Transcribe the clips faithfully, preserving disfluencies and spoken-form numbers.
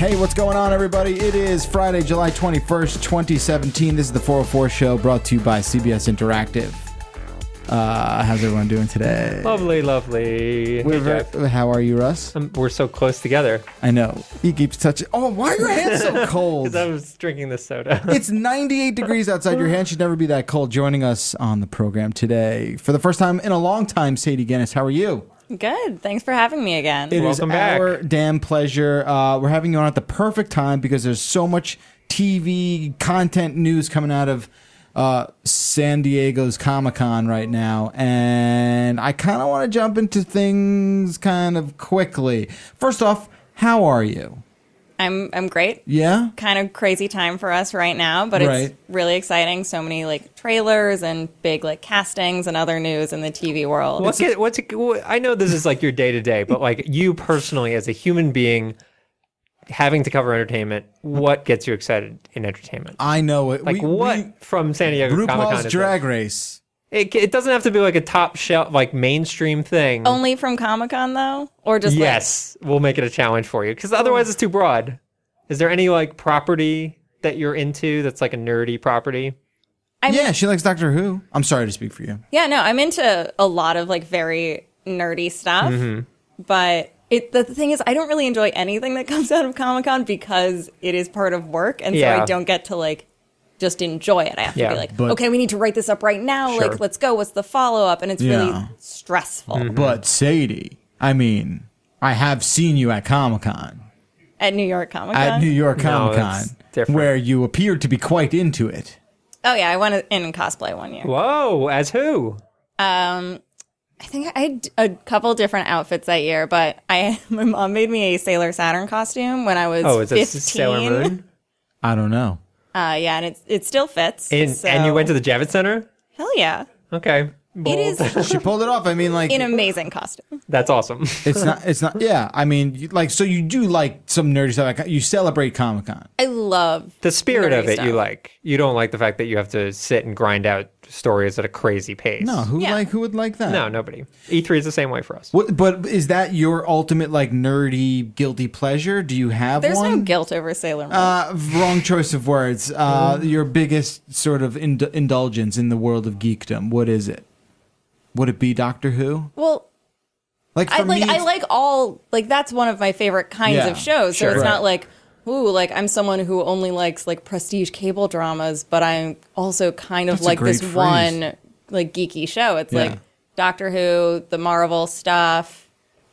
Hey, what's going on, everybody? It is Friday, July twenty-first, twenty seventeen. This is the four oh four Show, brought to you by C B S Interactive. Uh, how's everyone doing today? Lovely, lovely. We're Hey, very, Jeff. how are you, Russ? Um, we're so close together. I know. He keeps touching. Oh, why are your hands so cold? Because I was drinking this soda. It's ninety-eight degrees outside. Your hand should never be that cold. Joining us on the program today, for the first time in a long time, Sadie Guinness. How are you? Good. Thanks for having me again. It Welcome is back. our damn pleasure. Uh, we're having you on at the perfect time because there's so much T V content news coming out of uh, San Diego's Comic-Con right now. And I kind of want to jump into things kind of quickly. First off, how are you? I'm I'm great. Yeah? Kind of crazy time for us right now, but Right. it's really exciting. So many like trailers and big like castings and other news in the T V world. What's it, what's it, what- I know this is like your day to day, but like you personally as a human being having to cover entertainment, what gets you excited in entertainment? I know it. Like We- what we- from San Diego Comic Con? RuPaul's Drag Race. It, it doesn't have to be like a top shelf, like mainstream thing. Only from Comic-Con though, or just yes, we'll make it a challenge for you because otherwise it's too broad. Is there any like property that you're into that's like a nerdy property? like I Yeah, mean, she likes Doctor Who. I'm sorry to speak for you. yeah, no, I'm into a lot of like very nerdy stuff, Mm-hmm. but. It, the thing is, I don't really enjoy anything that comes out of Comic-Con because it is part of work, and so Yeah. I don't get to like just enjoy it. I have to Yeah, be like, but- okay, we need to write this up right now. Sure. Like, let's go. What's the follow up? And it's Yeah. really stressful. Mm-hmm. But Sadie, I mean, I have seen you at Comic-Con. At New York Comic Con. At New York No, Comic that's Con, different. where you appeared to be quite into it. Oh yeah, I went in in cosplay one year. Whoa, as who? Um, I think I had a couple different outfits that year, but I my mom made me a Sailor Saturn costume when I was Oh, is it fifteen. Sailor Moon? I don't know. Uh, yeah, and it it still fits. And, so- and you went to the Javits Center? hell yeah. Okay. Bold. It is She pulled it off. I mean, like, an amazing costume. That's awesome. it's not. It's not. Yeah. I mean, you, like, so you do like some nerdy stuff. Like, you celebrate Comic Con. I love The spirit nerdy of it stuff. you like. You don't like the fact that you have to sit and grind out stories at a crazy pace. No, who Yeah. like who would like that? No, nobody. E three is the same way for us. What, but is that your ultimate like nerdy guilty pleasure? Do you have There's one? no guilt over Sailor Moon. Uh, wrong choice of words. Uh, your biggest sort of ind- indulgence in the world of geekdom. What is it? Would it be Doctor Who? well, Like for I like me, I it's- like all like that's one of my favorite kinds Yeah, of shows. So sure. it's Right. not like ooh, like I'm someone who only likes like prestige cable dramas, but I'm also kind of That's a like great this phrase. one like geeky show. It's Yeah. like Doctor Who, the Marvel stuff.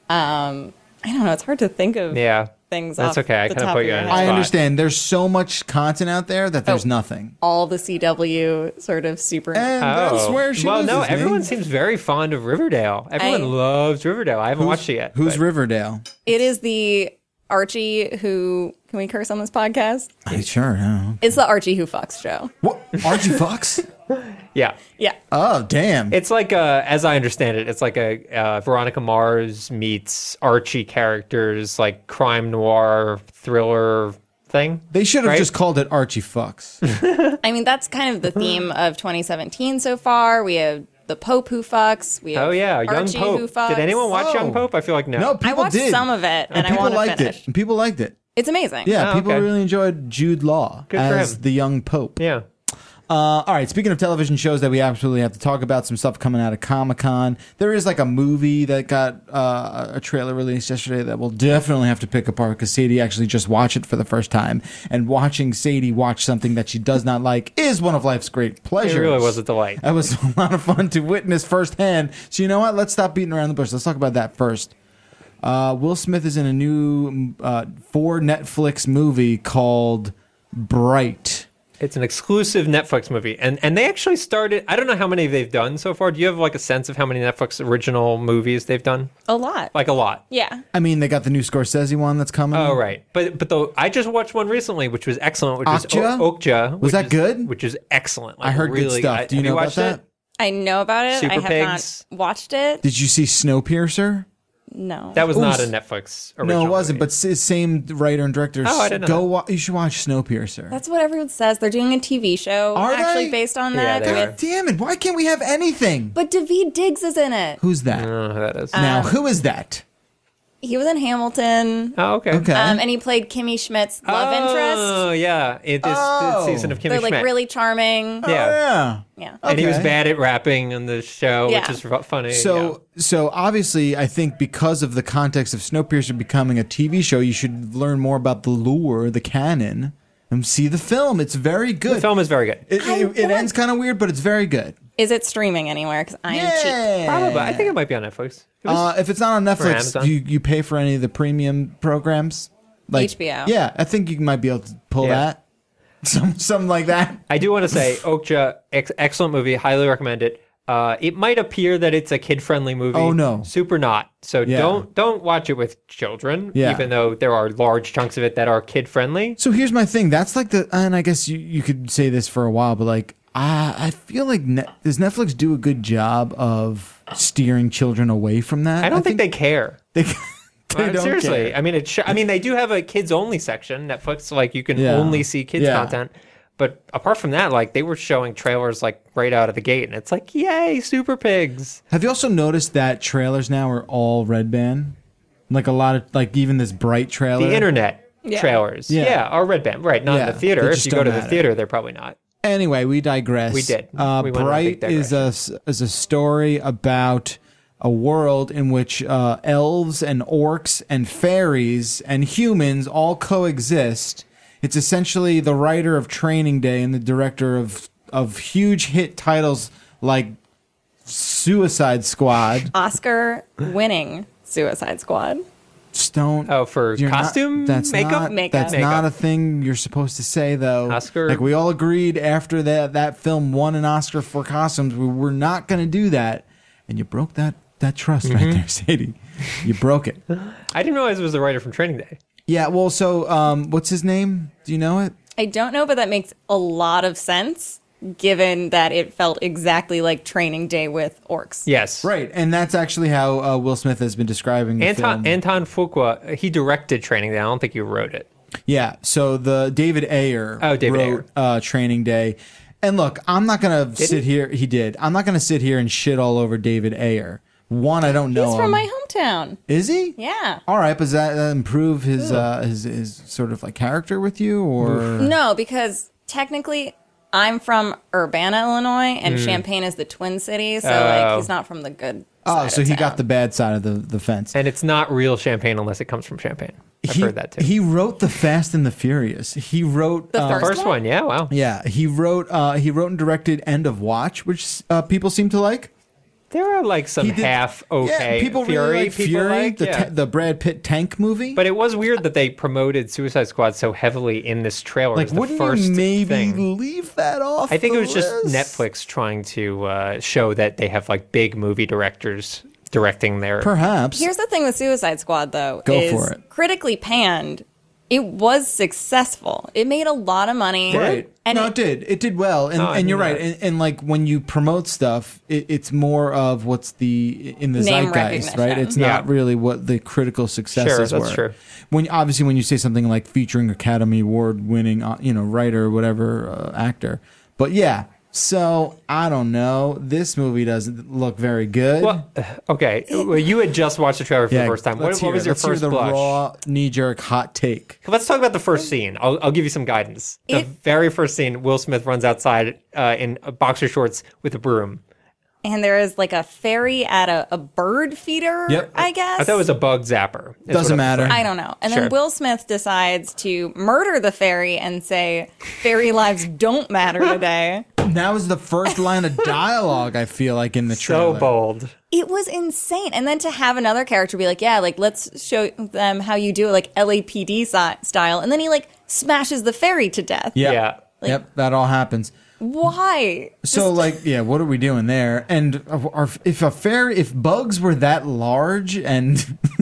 Um, I don't know. It's hard to think of Yeah. things. That's off okay. I the kinda top put of you your on the head. I spot. understand. There's so much content out there that there's Oh. nothing. All the C W sort of super. And that's where she Oh. well, no, loses me. everyone seems very fond of Riverdale. Everyone I- loves Riverdale. I haven't Who's- watched it yet. Who's but- Riverdale? It is the Archie who. Can we curse on this podcast? I sure know. It's the Archie who fucks show. What? Archie Fox? Yeah. Yeah. Oh, damn. It's like, uh, as I understand it, it's like a uh, Veronica Mars meets Archie characters, like crime noir thriller thing. They should have right? just called it Archie Fox. I mean, that's kind of the theme of twenty seventeen so far. We have the Pope who fucks. We have Oh yeah, Young Archie who Pope. fucks. Did anyone watch Oh. Young Pope? I feel like no. No, I people watched did. some of it, and I people want to liked finish. it. People liked it. It's amazing. Yeah, Oh, people okay. really enjoyed Jude Law Good for as him. the young Pope. Yeah. Uh, all right, speaking of television shows that we absolutely have to talk about, some stuff coming out of Comic-Con. There is like a movie that got uh, a trailer released yesterday that we'll definitely have to pick apart because Sadie actually just watched it for the first time. And watching Sadie watch something that she does not like is one of life's great pleasures. It really was a delight. That was a lot of fun to witness firsthand. So you know what? Let's stop beating around the bush. Let's talk about that first. Uh, Will Smith is in a new uh, for Netflix movie called Bright. It's an exclusive Netflix movie. And and they actually started, I don't know how many they've done so far. Do you have like a sense of how many Netflix original movies they've done? A lot. Like a lot. Yeah. I mean, they got the new Scorsese one that's coming. Oh, right. But but the I just watched one recently, which was excellent, which Okja? was o- Okja. Was which that is- good? Which is excellent. Like, I heard good really- stuff. I- Do you have know about watched that? it? I know about it. Super I have Pigs. not watched it. Did you see Snowpiercer? No. That was Ooh, not a s- Netflix original No, it wasn't. movie. But s- same writer and director. Oh, I didn't know Go. that. Wa- you should watch Snowpiercer. That's what everyone says. They're doing a T V show Are actually they? based on Yeah, that. they with- are. Damn it! Why can't we have anything? But Daveed Diggs is in it. Who's that? I don't know who that is. now, Um, who is that? He was in Hamilton. Oh, okay. Okay. Um, and he played Kimmy Schmidt's love interest. Oh, yeah. It, this, Oh. this season of Kimmy They're like Schmidt. really charming. Oh, yeah. yeah. Yeah. And he was Okay. bad at rapping on the show, Yeah. which is fu- funny. So, so obviously, I think because of the context of Snowpiercer becoming a T V show, you should learn more about the lore, the canon, and see the film. It's very yeah. good. The film is very good. It, I it, it want- ends kind of weird, but it's very good. Is it streaming anywhere? Because I am cheap. Probably. I think it might be on Netflix. It was- Uh, if it's not on Netflix, Amazon? do you, you pay for any of the premium programs? Like H B O. Yeah, I think you might be able to pull Yeah. that. Some, something like that. I do want to say, Okja, ex- excellent movie. Highly recommend it. Uh, it might appear that it's a kid-friendly movie. Oh, no. Super not. So Yeah. don't don't watch it with children, Yeah. even though there are large chunks of it that are kid-friendly. So here's my thing. That's like the, and I guess you, you could say this for a while, but like, I, I feel like, Net, does Netflix do a good job of steering children away from that? I don't think, they care. they, they Uh, don't seriously, care. I mean, it. Sh- I mean, they do have a kids-only section. Netflix, like you can Yeah. only see kids Yeah. content. But apart from that, like they were showing trailers like right out of the gate, and it's like, yay, Super Pigs. Have you also noticed that trailers now are all red band? Like a lot of, like even this Bright trailer. The internet Yeah. trailers, Yeah. yeah. are red band, right? Not Yeah, in the theater. they If just you go don't to the matter. theater, they're probably not. Anyway, we digress. We did. Uh, We went on a big Bright is a is a story about a world in which uh, elves and orcs and fairies and humans all coexist. It's essentially the writer of Training Day and the director of of huge hit titles like Suicide Squad. Oscar winning Suicide Squad. Stone. Oh, for You're not- costume that's makeup? Not, Makeup. That's Makeup. not a thing you're supposed to say, though. Oscar- Like we all agreed after that that film won an Oscar for costumes, we were not going to do that, and you broke that that trust Mm-hmm. right there, Sadie. You broke it. I didn't realize it was the writer from Training Day. Yeah. Well, so um, what's his name? Do you know it? I don't know, but that makes a lot of sense given that it felt exactly like Training Day with orcs. Yes, Right, and that's actually how uh, Will Smith has been describing the Anton film. Anton Fuqua, he directed Training Day. I don't think he wrote it. Yeah, so the David Ayer Oh, David wrote Uh, Training Day. And look, I'm not going to sit he? here. He did. I'm not going to sit here and shit all over David Ayer. One, I don't know He's from him. my hometown. Is he? Yeah. All right, but does that uh, improve his, uh, his his sort of like character with you, or No, because technically I'm from Urbana, Illinois, and Champaign is the Twin City, so Oh. like he's not from the good oh, side so of he town. got the bad side of the the fence. And it's not real champagne unless it comes from Champagne. I've he, heard that too. He wrote the Fast and the Furious. He wrote The uh, first First one, yeah, wow. Yeah, he wrote uh, he wrote and directed End of Watch, which uh, people seem to like. There are like some He did- half okay Yeah, people Fury really like people Fury, like, the yeah. ta- the Brad Pitt tank movie. But it was weird that they promoted Suicide Squad so heavily in this trailer. like, as the wouldn't first you maybe thing. leave that off? I think the it was just list? Netflix trying to uh, show that they have like big movie directors directing their. Perhaps. Here's the thing with Suicide Squad, though. Go is for it. Critically panned, it was successful. It made a lot of money. Right. And no, it- it, did. It did well, and, Oh, I and you're knew right. that. And, and like when you promote stuff, it, it's more of what's the in the Name zeitgeist, recognition. right? It's Yeah. not really what the critical successes Sure, that's were. true. When obviously when you say something like featuring Academy Award winning, uh, you know, writer or whatever uh, actor, but yeah. So I don't know. This movie doesn't look very good. Well, okay. Well, you had just watched the trailer for Yeah, the first time. What, let's what hear was it. your Let's hear first the blush? raw knee jerk hot take? Let's talk about the first scene. I'll, I'll give you some guidance. The It- very first scene, Will Smith runs outside uh, in boxer shorts with a broom. and there is like a fairy at a, a bird feeder, Yep. I guess. I thought it was a bug zapper. is Doesn't what it matter. was. I don't know. And Sure. then Will Smith decides to murder the fairy and say, fairy lives don't matter today. That was the first line of dialogue I feel like in the trailer. So bold. It was insane. And then to have another character be like, yeah, like, let's show them how you do it, like L A P D si- style. And then he, like, smashes the fairy to death. Yeah. Yeah. Yep, that all happens. Why? So, like, yeah, what are we doing there? And are, if a fairy, if bugs were that large, and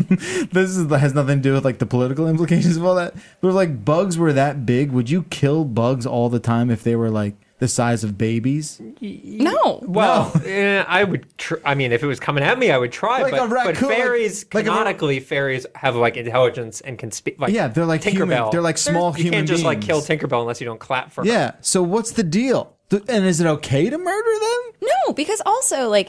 this is, has nothing to do with like the political implications of all that, but if like bugs were that big, would you kill bugs all the time if they were like the size of babies? No. Well, eh, I would. Tr- I mean, if it was coming at me, I would try. Like but, a raccoon, but like- fairies, like a ra- canonically, fairies have like intelligence and can speak. Like Yeah, they're like human. Tinkerbell. They're like small You human can't just like kill beings. Tinkerbell unless you don't clap for her. Yeah. So what's the deal? Th- And is it okay to murder them? No, because also, like,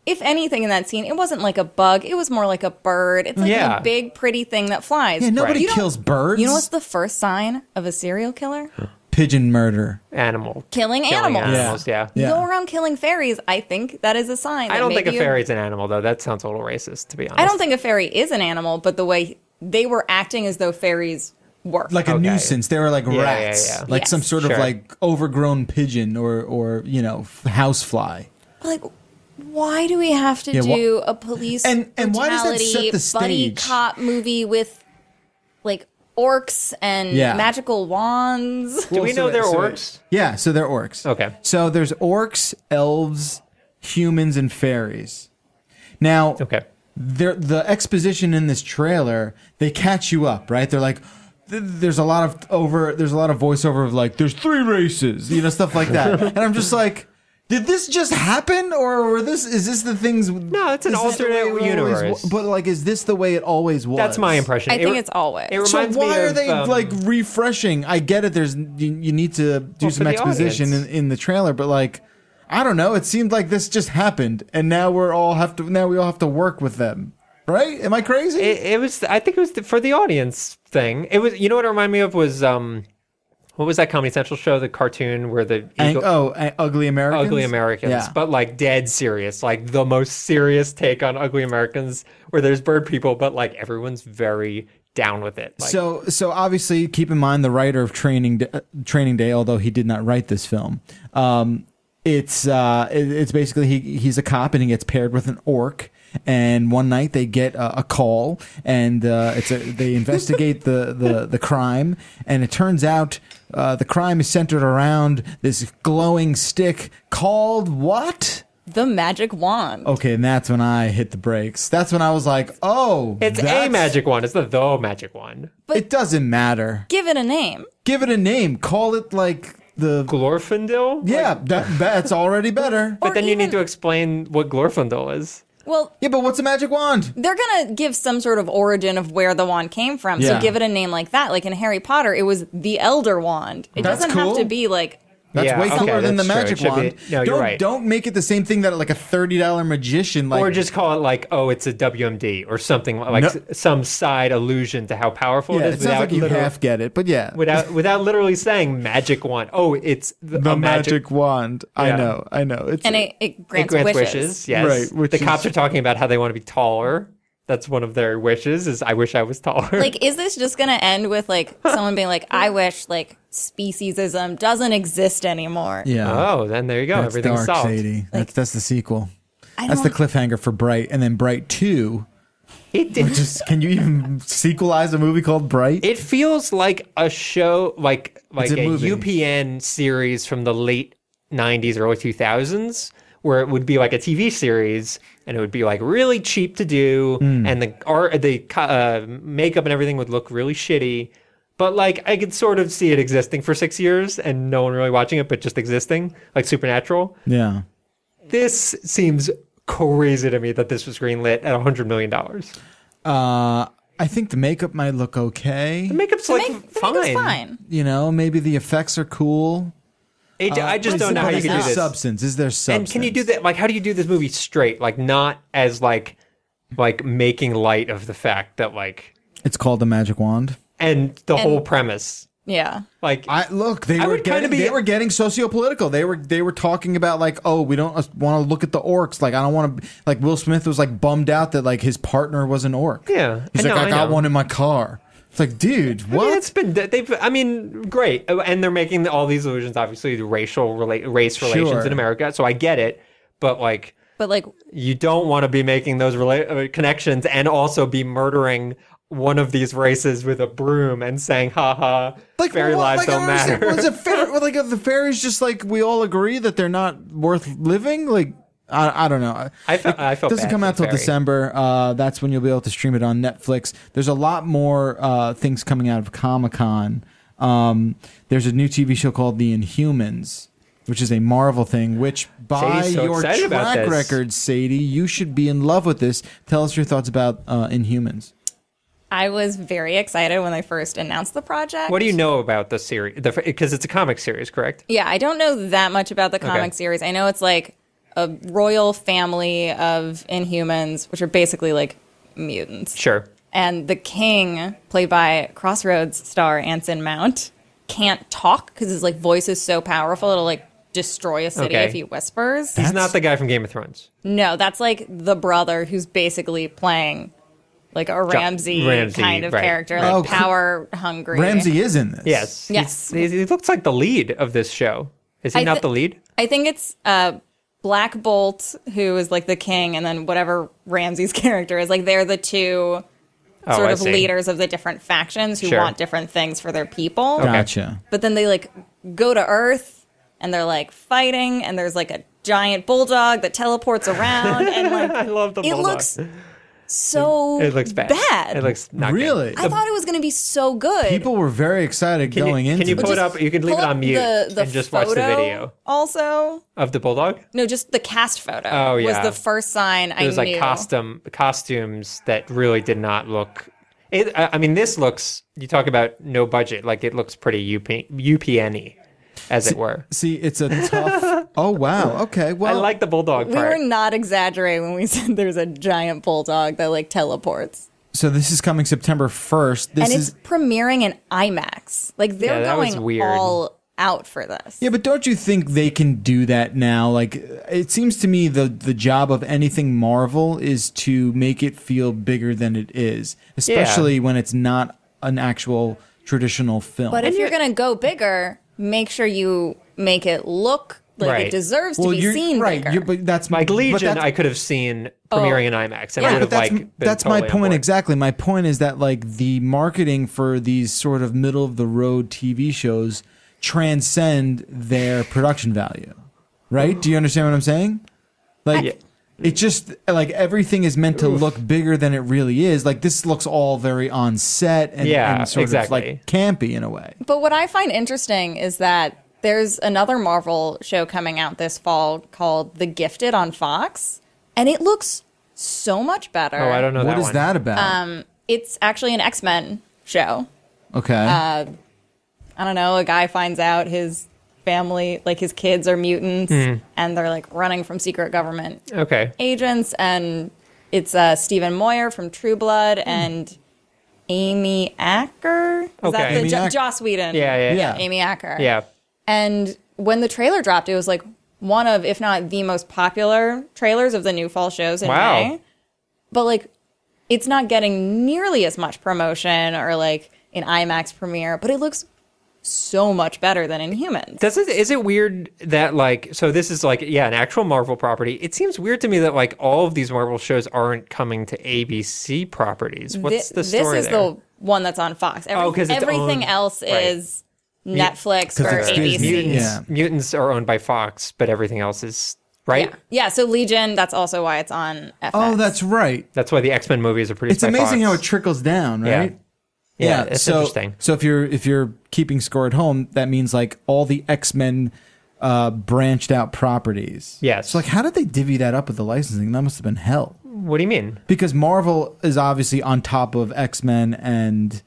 if anything in that scene, it wasn't like a bug. It was more like a bird. It's like Yeah. a big, pretty thing that flies. Yeah, nobody You don't- kills birds. You know what's the first sign of a serial killer? Pigeon murder. Animal. Killing, Killing animals. animals, yeah. Yeah. You go around killing fairies. I think that is a sign. I that don't think a maybe you- fairy's an animal, though. That sounds a little racist, to be honest. I don't think a fairy is an animal, but the way they were acting as though fairies were. Like a Okay. nuisance. They were like Yeah, rats. yeah, yeah. Like Yes. some sort Sure. of like overgrown pigeon or, or you know, housefly. like, why do we have to Yeah, wha- do a police And- and why does that brutality set the buddy stage? cop movie with like orcs and Yeah. magical wands? Do we Well, so- know they're so- orcs? Yeah, so they're orcs. Okay. So there's orcs, elves, humans, and fairies. Now, Okay. they're- the exposition in this trailer, they catch you up, right? They're like, th- there's a lot of over, there's a lot of voiceover of like, there's three races, you know, stuff like that. And I'm just like, did this just happen, or were this is this the things? No, it's an is this the way alternate it always universe. wa- but like, is this the way it always was? That's my impression. I It think re- it's always. It So reminds why me are of, they um, like refreshing? I get it. There's you, you need to do Well, some for the exposition in, audience. in the trailer, but like I don't know. It seemed like this just happened, and now we're all have to now we all have to work with them. Right? Am I crazy? It, it was. I think it was the, for the audience thing. It was. You know what it reminded me of was um, what was that Comedy Central show? The cartoon where the Ang- eagle, oh, Ang- Ugly Americans. Ugly Americans, Yeah. but like dead serious, like the most serious take on Ugly Americans, where there's bird people, but like everyone's very down with it. Like, So, so obviously, keep in mind the writer of Training Day, uh, Training Day, although he did not write this film. Um, it's uh, it, it's basically he he's a cop and he gets paired with an orc. And one night they get a, a call, and uh, it's a, they investigate the, the, the crime, and it turns out uh, the crime is centered around this glowing stick called what? The magic wand. Okay, and that's when I hit the brakes. That's when I was like, oh, it's a that's- magic wand. It's the the magic wand. It doesn't matter. Give it a name. Give it a name. Call it like the. Glorfindel. Yeah, that, that's already better. But Or then you even- need to explain what Glorfindel is. Well, Yeah, but what's a magic wand? they're gonna give some sort of origin of where the wand came from. Yeah. So give it a name like that. Like in Harry Potter, it was the Elder Wand. It That's doesn't cool. have to be like That's Yeah, way okay, cooler than the that's true. magic It should be- wand. no, you're don't, right. Don't make it the same thing that like a thirty dollar magician like Or just call it like, oh, it's a W M D or something like No. s- some side allusion to how powerful yeah, it is it sounds without like you literal- half get it, but yeah. without without literally saying magic wand. Oh, it's the, the a magic, wand. I Yeah. know, I know. It's and it, it It grants, grants wishes. wishes. Yes, Right, which the cops is- are talking about how they want to be taller. That's one of their wishes. Is I wish I was taller. Like, is this just gonna end with like someone being like, I wish like speciesism doesn't exist anymore? yeah. oh, then there you go. That's Everything's dark, solved. Sadie. That's that's the sequel. I That's the don't- cliffhanger for Bright, and then Bright Two. It did. Just can you even sequelize a movie called Bright? It feels like a show, like like It's a a, movie. U P N series from the late nineties, early two thousands, where it would be like a T V series, and it would be like really cheap to do, Hmm. and the art, the co- uh, makeup and everything would look really shitty. But like I could sort of see it existing for six years and no one really watching it, but just existing, like Supernatural. yeah. This seems crazy to me that this was greenlit at a hundred million dollars. Uh, I think the makeup might look okay. The makeup's The like make- the fine. makeup's fine. You know, maybe the effects are cool. It, I just But don't know how you is can there do this. substance? Is there substance? And can you do that? Like, how do you do this movie straight? Like, not as like, like making light of the fact that like, It's called the magic wand. and the And- whole premise. Yeah. Like, I look. They I were would kinda getting. be- They were getting socio-political. They were. They were talking about like, oh, we don't want to look at the orcs. Like, I don't want to. Like, Will Smith was like bummed out that like his partner was an orc. yeah, He's I like, know, I, I got know. one in my car. It's like, dude, I what? mean, it's been they've. I mean, great, and they're making all these allusions, obviously, to racial relate race relations Sure. in America. So I get it, but like, But like, you don't want to be making those rela- uh, connections and also be murdering one of these races with a broom and saying, "Ha ha, like fairy what? lives Like, I don't understand. matter." Was it fair? Like, are the fairies just like we all agree that they're not worth living? Like, I, I don't know. I felt. I felt It doesn't bad come for out the till fairy. December. Uh, that's when you'll be able to stream it on Netflix. There's a lot more uh, things coming out of Comic Con. Um, there's a new T V show called The Inhumans, which is a Marvel thing. Which, by Sadie's so your excited about track this. record, Sadie, you should be in love with this. Tell us your thoughts about uh, Inhumans. I was very excited when they first announced the project. What do you know about the series? Because it's a comic series, correct? Yeah, I don't know that much about the comic Okay. series. I know it's like a royal family of Inhumans, which are basically like mutants. Sure. And the king, played by Crossroads star Anson Mount, can't talk because his like voice is so powerful it'll like destroy a city Okay. if he whispers. He's not the guy from Game of Thrones. No, that's like the brother who's basically playing like a Ramsey, Ramsey, kind of right. character, Oh, like power hungry. Ramsey is in this. Yes. Yes. He's, he looks like the lead of this show. Is he I not thi- the lead? I think it's uh, Black Bolt, who is like the king, and then whatever Ramsey's character is. Like they're the two Oh, sort I of see. leaders of the different factions who Sure. want different things for their people. Okay. Gotcha. But then they like go to Earth and they're like fighting, and there's like a giant bulldog that teleports around, and like I love the it bulldog. looks so It looks bad. bad. It looks not Really? good. I thought it was going to be so good. People were very excited Can going you, into can you this. pull it up? You can leave Pull it on up mute the, the and just watch the photo video Also, of the bulldog. no, just the cast photo. Oh, yeah. was the first sign I It was like knew. costume costumes that really did not look. It, I I mean, this looks. You talk about no budget. Like it looks pretty U P, U P N-y, as it were. See, it's a tough. Oh wow. Okay. I Well, like the bulldog We part. were not exaggerating when we said there's a giant bulldog that like teleports. so this is coming September first. This And is it's premiering in IMAX. Like they're Yeah, that was going weird. all out for this. yeah, but don't you think they can do that now? Like, it seems to me the the job of anything Marvel is to make it feel bigger than it is, especially when it's not an actual traditional film. But if you're going to go bigger, make sure you make it look like Right. it deserves to well, be you're seen right. bigger. You're, but that's Like but Legion, that's- I could have seen premiering in IMAX, and Yeah, I would but have that's, like. been that's my totally on point board. exactly. My point is that like the marketing for these sort of middle of the road T V shows transcend their production value, right? Do you understand what I'm saying? Like Yeah. it just like everything is meant to look bigger than it really is. Like this looks all very on set and, Yeah, and sort exactly. of like campy in a way. But what I find interesting is that there's another Marvel show coming out this fall called The Gifted on Fox, and it looks so much better. Oh, I don't know What that is one. that about? Um, it's actually an X-Men show. okay. uh, I don't know, a guy finds out his family, like his kids are mutants, Hmm. and they're like running from secret government Okay. agents, and it's uh, Stephen Moyer from True Blood and Amy Acker. Is that Okay. the Amy Jo- Acker. Joss Whedon? Yeah, yeah, Yeah. Amy Acker. Yeah. And when the trailer dropped, it was like one of, if not the most popular trailers of the new fall shows in Wow. May. But like, it's not getting nearly as much promotion or like an IMAX premiere, but it looks so much better than Inhumans. Does it, is it weird that like so this is like yeah an actual Marvel property? It seems weird to me that like all of these Marvel shows aren't coming to A B C properties. What's Thi- the story This is there? the one that's on Fox. Every- Oh, 'cause it's everything owned- else right. is Netflix 'Cause or it's A B C. Disney. Mutants, Yeah. Mutants are owned by Fox, but everything else is right. Yeah. yeah, so Legion, that's also why it's on F X. oh, that's right. That's why the X Men movies are produced. It's by amazing Fox. how it trickles down, right? Yeah, it's so, interesting. So if you're if you're keeping score at home, that means like all the X-Men uh, branched out properties. Yes. So like, how did they divvy that up with the licensing? That must have been hell. What do you mean? Because Marvel is obviously on top of X-Men and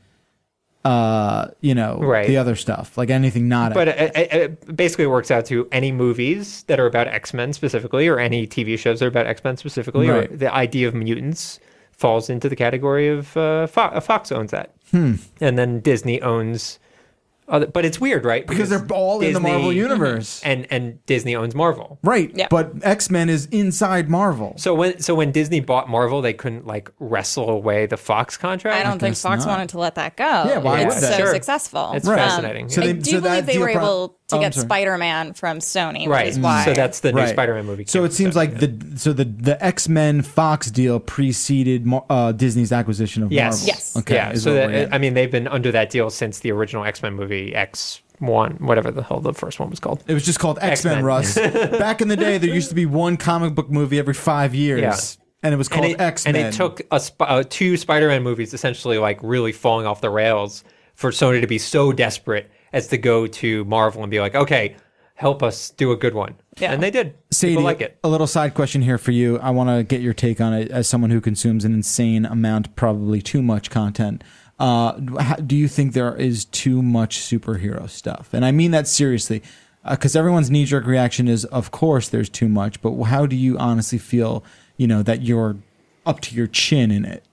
uh, you know, Right. the other stuff, like anything not. But it, it, it basically works out to any movies that are about X Men specifically, or any T V shows that are about X Men specifically, Right. or the idea of mutants falls into the category of uh, Fo- Fox owns that, Hmm. and then Disney owns. Other, but it's weird, right? because they're all in the Disney- Marvel universe, and and Disney owns Marvel. right? Yeah. But X-Men is inside Marvel. So when so when Disney bought Marvel, they couldn't like wrestle away the Fox contract. I don't think guess Fox not. wanted to let that go. Yeah, why it's would they? so Sure. successful. It's Right. fascinating. So I they- do so that believe they deal were pro- able to Oh, I'm get sorry. Spider-Man from Sony, Right. which is why. So that's the new Right. Spider-Man movie. So came it seems out, like yeah. the so the the X Men Fox deal preceded Mar- uh, Disney's acquisition of Yes. Marvel. Yes. Okay. Yeah. is So what we're that, in. I mean, they've been under that deal since the original X Men movie X one, whatever the hell the first one was called. it was just called X Men. X-Men. Russ. Back in the day, there used to be one comic book movie every five years, Yeah. and it was called and it, X Men. And it took a sp- uh, two Spider-Man movies essentially like really falling off the rails for Sony to be so desperate as to go to Marvel and be like, okay, help us do a good one. Yeah. And they did. Sadie, People like it. a little side question here for you. I want to get your take on it as someone who consumes an insane amount, probably too much content. Uh, how- do you think there is too much superhero stuff? And I mean that seriously. because everyone's knee jerk reaction is, of course, there's too much. But how do you honestly feel? You know that you're up to your chin in it.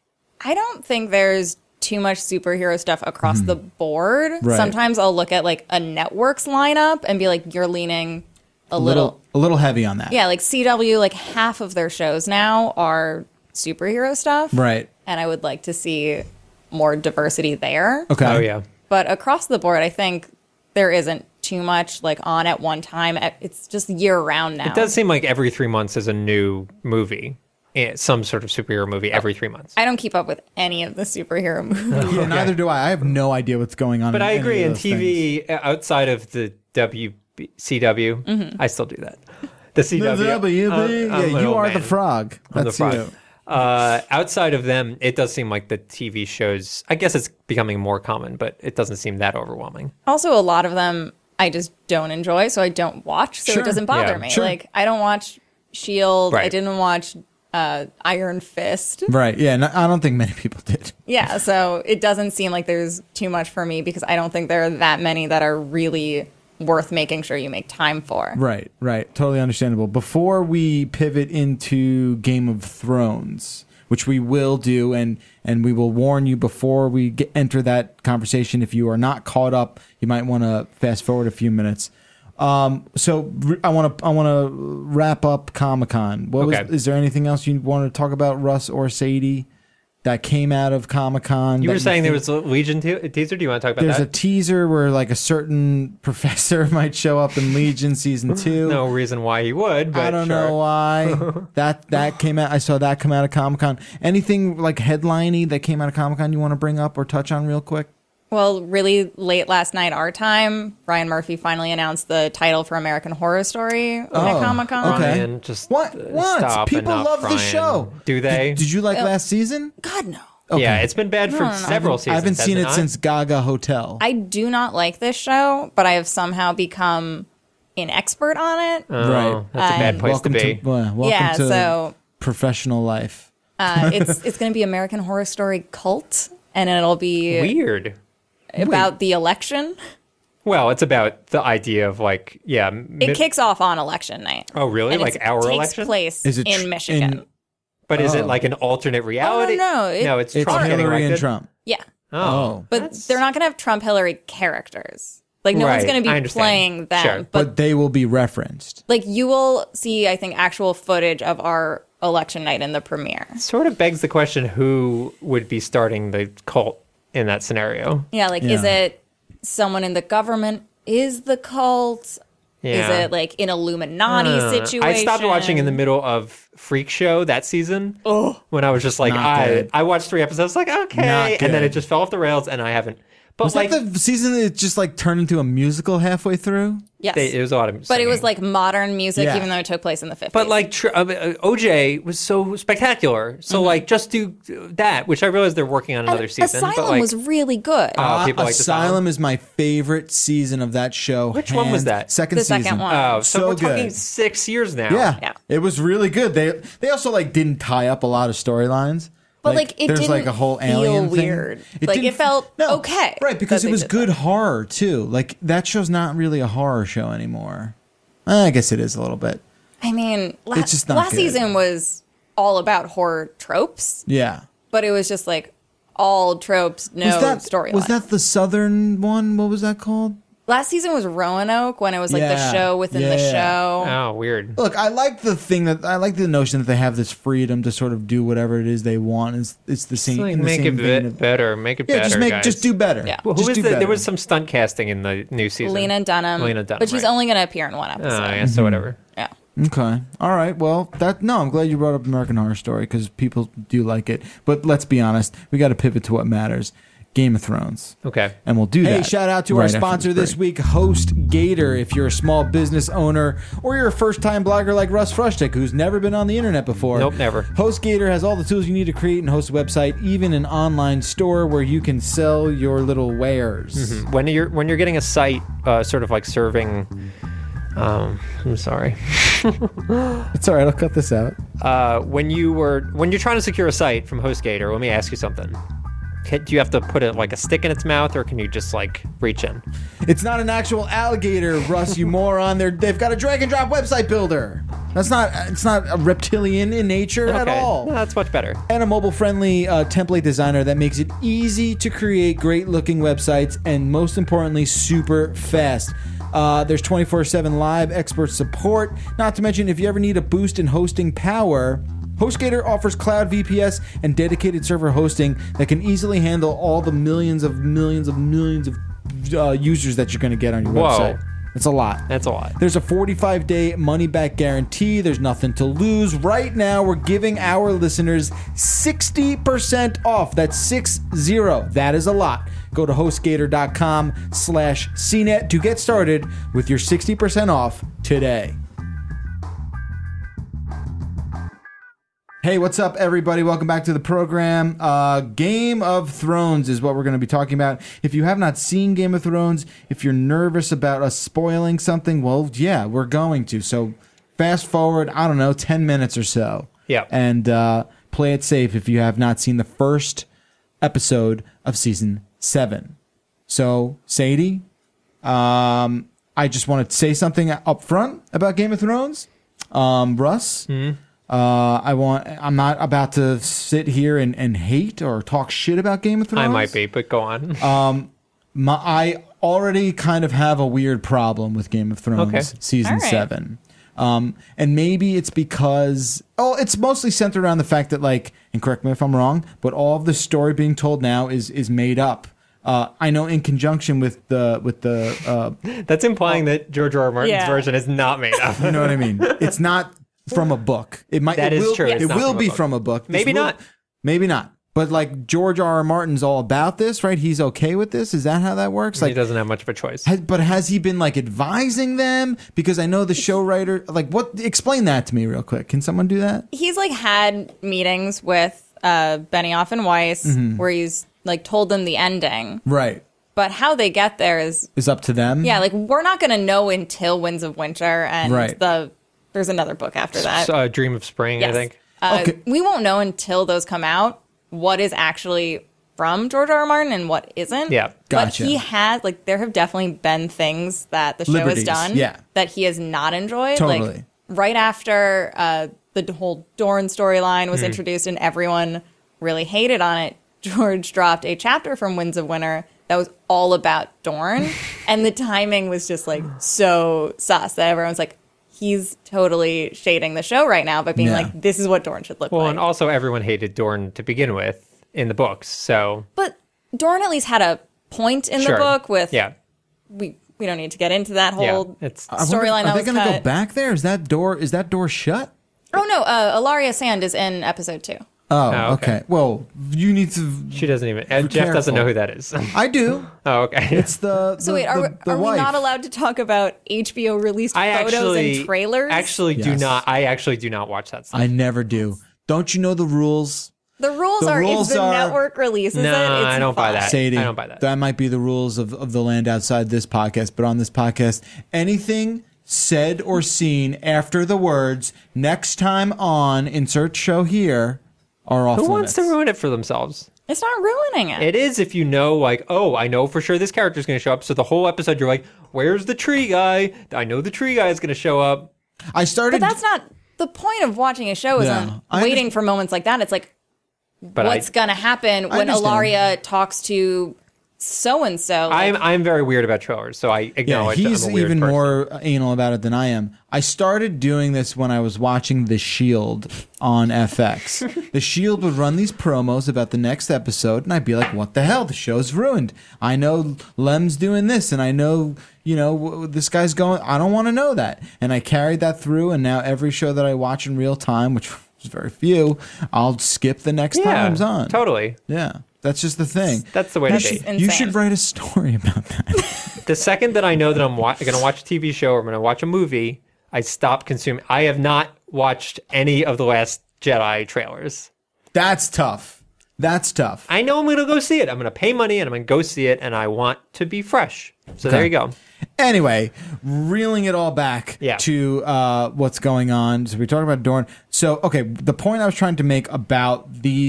I don't think there's too much superhero stuff across the board. Right. Sometimes I'll look at like a network's lineup and be like, you're leaning a, A little, little, a little heavy on that. yeah, like C W, like half of their shows now are superhero stuff. Right. And I would like to see more diversity there. Okay. Oh yeah. But across the board, I think there isn't too much like on at one time. It's just year round now. It does seem like every three months is a new movie, eh, some sort of superhero movie every three months. I don't keep up with any of the superhero movies. Yeah, neither do I. I have no idea what's going on. But in I any agree. of In those T V, things. outside of the W C W, I still do that. The C W. The W B, I'm- I'm yeah, an you old are the man. frog. I'm That's the frog. you. Uh, outside of them, it does seem like the T V shows. I guess it's becoming more common, but it doesn't seem that overwhelming. Also, a lot of them I just don't enjoy, so I don't watch, so Sure. it doesn't bother Yeah. me. Sure. Like, I don't watch Shield. I Right. didn't watch uh, Iron Fist. Right. Yeah. No, I don't think many people did. Yeah, so it doesn't seem like there's too much for me because I don't think there are that many that are really worth making sure you make time for. Right. Right. Totally understandable. Before we pivot into Game of Thrones, which we will do, and and we will warn you before we get, enter that conversation. If you are not caught up, you might want to fast forward a few minutes. Um, so r- I want to I want to wrap up Comic-Con. What Okay. was? Is there anything else you want to talk about, Russ or Sadie, that came out of Comic-Con? You that were saying there think- was a Legion te- teaser. Do you want to talk about There's a that? teaser where like a certain professor might show up in Legion season two. No reason why he would, but I don't sure. know why that that came out. I saw that come out of Comic Con. Anything like headliney that came out of Comic Con you want to bring up or touch on real quick? Well, really late last night, our time, Ryan Murphy finally announced the title for American Horror Story at Oh, Comic Con. okay. Man, just What? uh, What? stop People enough, love the Ryan. show. Do they? Did, did you like Uh, last season? God, no. Okay. Yeah, it's been bad for no, no. several I seasons. haven't seen it hasn't since Gaga Hotel. I do not like this show, but I have somehow become an expert on it. Oh, Right. That's a bad Um, place welcome to be. to, well, welcome yeah, to so professional life. uh, it's it's going to be American Horror Story Cult, and it'll be Weird. about the election. Well, it's about the idea of like, yeah. It mid- kicks off on election night. oh, really? And Like it's- our takes election? place Is it tr- in Michigan. in- But is Oh. it like an alternate reality? no, it- no, it's, It's Trump getting Hillary elected. and Trump. yeah, Oh, Oh. but That's- they're not going to have Trump Hillary characters. Like no one's Right, going to I be understand. playing them. Sure. But, But they will be referenced. like you will see, I think, actual footage of our election night in the premiere. sort of begs the question: who would be starting the cult in that scenario? Yeah, like is Yeah. it someone in the government? Is the cult? Yeah. Is it like an Illuminati Uh, situation? I stopped watching in the middle of Freak Show that season. Oh, when I was just like, Not I good. I watched three episodes, like okay, Not and then good. it just fell off the rails, and I haven't. But Was like, that the season that just like turned into a musical halfway through? Yes, they, it was a lot of. but it was singing. like modern music, Yeah. even though it took place in the fifties. But like tr- uh, uh, O J was so spectacular, so like just do that, which I realize they're working on another season. Asylum but like, was really good. Oh, people Uh, like Asylum is my favorite season of that show. Which one was hands- that? Second The season. second one. oh, so, so we're talking good. six years now. Yeah. Yeah. It was really good. They they also like didn't tie up a lot of storylines. But, like, it there's didn't like a whole feel alien thing. weird. Like, it didn't- felt okay Right, because that it they was did good that. horror too. Like that show's not really a horror show anymore. Uh, I guess it is a little bit. I mean, la- It's just not last good. season was all about horror tropes, Yeah. but it was just like all tropes, no was that storyline. was that the southern one? What was that called? Last season was Roanoke when it was like Yeah. the show within the Yeah. show. Oh, weird. Look, I like the thing that I like the notion that they have this freedom to sort of do whatever it is they want. It's, it's the same. Like, in the make same it vein bit of- better. Make it yeah, better, just make guys. just do better. Yeah. Well, who Just is do the, there better. was some stunt casting in the new season. Lena Dunham, Lena Dunham, but she's right. only going to appear in one Oh, episode. yeah, so whatever. Yeah. Okay. All right. Well, that no, I'm glad you brought up American Horror Story because people do like it. But let's be honest, we got to pivot to what matters: Game of Thrones. Okay. And we'll do that. Hey, shout out to right our after sponsor this this week, HostGator. If you're a small business owner or you're a first-time blogger like Russ Frushtick, who's never been on the internet before. Nope, never. HostGator has all the tools you need to create and host a website, even an online store where you can sell your little wares. When you're when you're getting a site, uh, sort of like serving. Um, I'm sorry. It's all right. I'll cut this out. Uh, when you were when you're trying to secure a site from HostGator, let me ask you something. Can- Do you have to put it like a stick in its mouth, or can you just like reach in? It's not an actual alligator, Russ, you moron. They're, they've got a drag and drop website builder. That's not. It's not a reptilian in nature at Okay. all. No, that's much better. And a mobile-friendly uh, template designer that makes it easy to create great-looking websites and, most importantly, super fast. Uh, there's twenty-four seven live expert support. Not to mention, if you ever need a boost in hosting power, HostGator offers cloud V P S and dedicated server hosting that can easily handle all the millions of millions of millions of uh, users that you're going to get on your Whoa. website. That's a lot. That's a lot. There's a forty-five day money-back guarantee. There's nothing to lose. Right now, we're giving our listeners sixty percent off. That's six zero. That is a lot. Go to HostGator.com slash CNET to get started with your sixty percent off today. Hey, what's up, everybody? Welcome back to the program. Uh, Game of Thrones is what we're going to be talking about. If you have not seen Game of Thrones, if you're nervous about us spoiling something, well, yeah, we're going to. So fast forward, I don't know, ten minutes or so. Yeah. And uh, play it safe if you have not seen the first episode of season seven. So, Sadie, um, I just want to say something up front about Game of Thrones. Um, Russ, Mm-hmm. Uh, I want. I'm not about to sit here and, and hate or talk shit about Game of Thrones. I might be, but go on. My, I already kind of have a weird problem with Game of Thrones Okay. season All right. seven, um, and maybe it's because oh, it's mostly centered around the fact that, like, and correct me if I'm wrong, but all of the story being told now is is made up. Uh, I know in conjunction with the with the uh, That's implying that George R. R. Martin's Yeah. version is not made up. you know what I mean. It's not from a book. It might. That it is will, true. It's It not will from a be book. from a book. This Maybe will- not. Maybe not. But like George R. R. Martin's all about this, right? He's okay with this. Is that how that works? He Like, doesn't have much of a choice. has, but has he been like advising them? Because I know the show writer. Like, what? Explain that to me real quick. Can someone do that? He's like had meetings with uh, Benioff and Weiss Mm-hmm. where he's like told them the ending, Right. but how they get there is Is up to them. yeah, like we're not going to know until Winds of Winter and Right. the there's another book after that. uh, Dream of Spring, Yes. I think. Uh, Okay. We won't know until those come out what is actually from George R. R. Martin and what isn't. Yeah. Gotcha. But he has, like, there have definitely been things that the show Liberties, has done yeah. that he has not enjoyed. Totally. Like, right after uh, the whole Dorne storyline Hmm. was introduced and everyone really hated on it, George dropped a chapter from Winds of Winter that was all about Dorne. And the timing was just, like, so sus that everyone's like, he's totally shading the show right now by being Yeah. like, this is what Dorne should look Well, like. and also everyone hated Dorne to begin with in the books, so But Dorne at least had a point in sure. the book with yeah, we we don't need to get into that yeah. whole It's I wonder if- storyline that Are they was going to cut. go back there? Is that door? Is that door shut? Oh no, uh, Ilaria Sand is in episode two. Oh, Oh, okay. okay. Well, you need to. she doesn't even. And Jeff doesn't know who that is. I do. Oh, okay. It's the. So the- wait, are, the, the are we wife. not allowed to talk about H B O released I photos actually and trailers? actually do Yes. not. I actually do not watch that stuff. I never do. Don't you know the rules? the rules the are rules if the are- network releases No, it, it's I don't buy fine. that. Sadie, I don't buy that. might be the rules of, of the land outside this podcast, but on this podcast, anything said or seen after the words "next time on insert show here" are off Who limits. wants to ruin it for themselves? It's not ruining it. It is if you know, like, oh, I know for sure this character's going to show up. So the whole episode, you're like, where's the tree guy? I know the tree guy is going to show up. I started. But that's not the point of watching a show. Isn't Yeah, I waiting under- for moments like that. It's like But what's I, gonna happen when understand. Ilaria talks to so and so. I'm I'm very weird about trailers, so I Yeah, acknowledge he's I'm a weird even person. more anal about it than I am. I started doing this when I was watching The Shield on F X. The Shield would run these promos about the next episode, and I'd be like, what the hell? The show's ruined. I know Lem's doing this, and I know, you know, w- this guy's going, I don't want to know that. And I carried that through, and now every show that I watch in real time, which is very few, I'll skip the next Yeah, time's on. totally. Yeah. That's just the thing. That's the way You to should, be. you Insane. should write a story about that. The second that I know that I'm wa- going to watch a T V show or I'm going to watch a movie, I stop consuming. I have not watched any of the Last Jedi trailers. That's tough. That's tough. I know I'm going to go see it. I'm going to pay money and I'm going to go see it, and I want to be fresh. So there Okay. you go. Anyway, reeling it all back Yeah. to uh, what's going on. So we talked about Dorne. So, okay, the point I was trying to make about these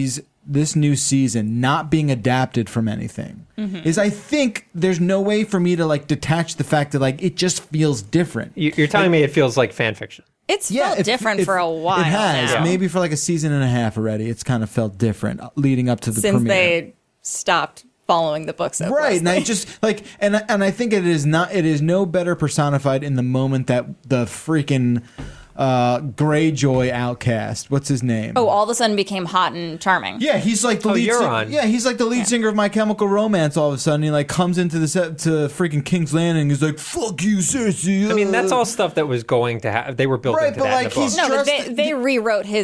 this new season not being adapted from anything is I think there's no way for me to like detach the fact that like it just feels different. You- You're telling me it feels like fan fiction. It's felt it- different it- for a while. It has. now. Maybe for like a season and a half already. It's kind of felt different uh, leading up to the since premiere. they stopped following the book so Right, and I closely. just like, and I- and I think it is not. It is no better personified in the moment that the freaking uh, Greyjoy outcast. What's his name? Oh, all of a sudden became hot and charming. yeah, he's like the Oh, lead. Euron. Singer, yeah, he's like the lead singer of My Chemical Romance. All of a sudden, he like comes into the set to freaking King's Landing. He's like, "Fuck you, Cersei." I mean, that's uh." all stuff that was going to happen. They were building Right, to but, that like, in the book. he's- No, but Trust- they, they rewrote his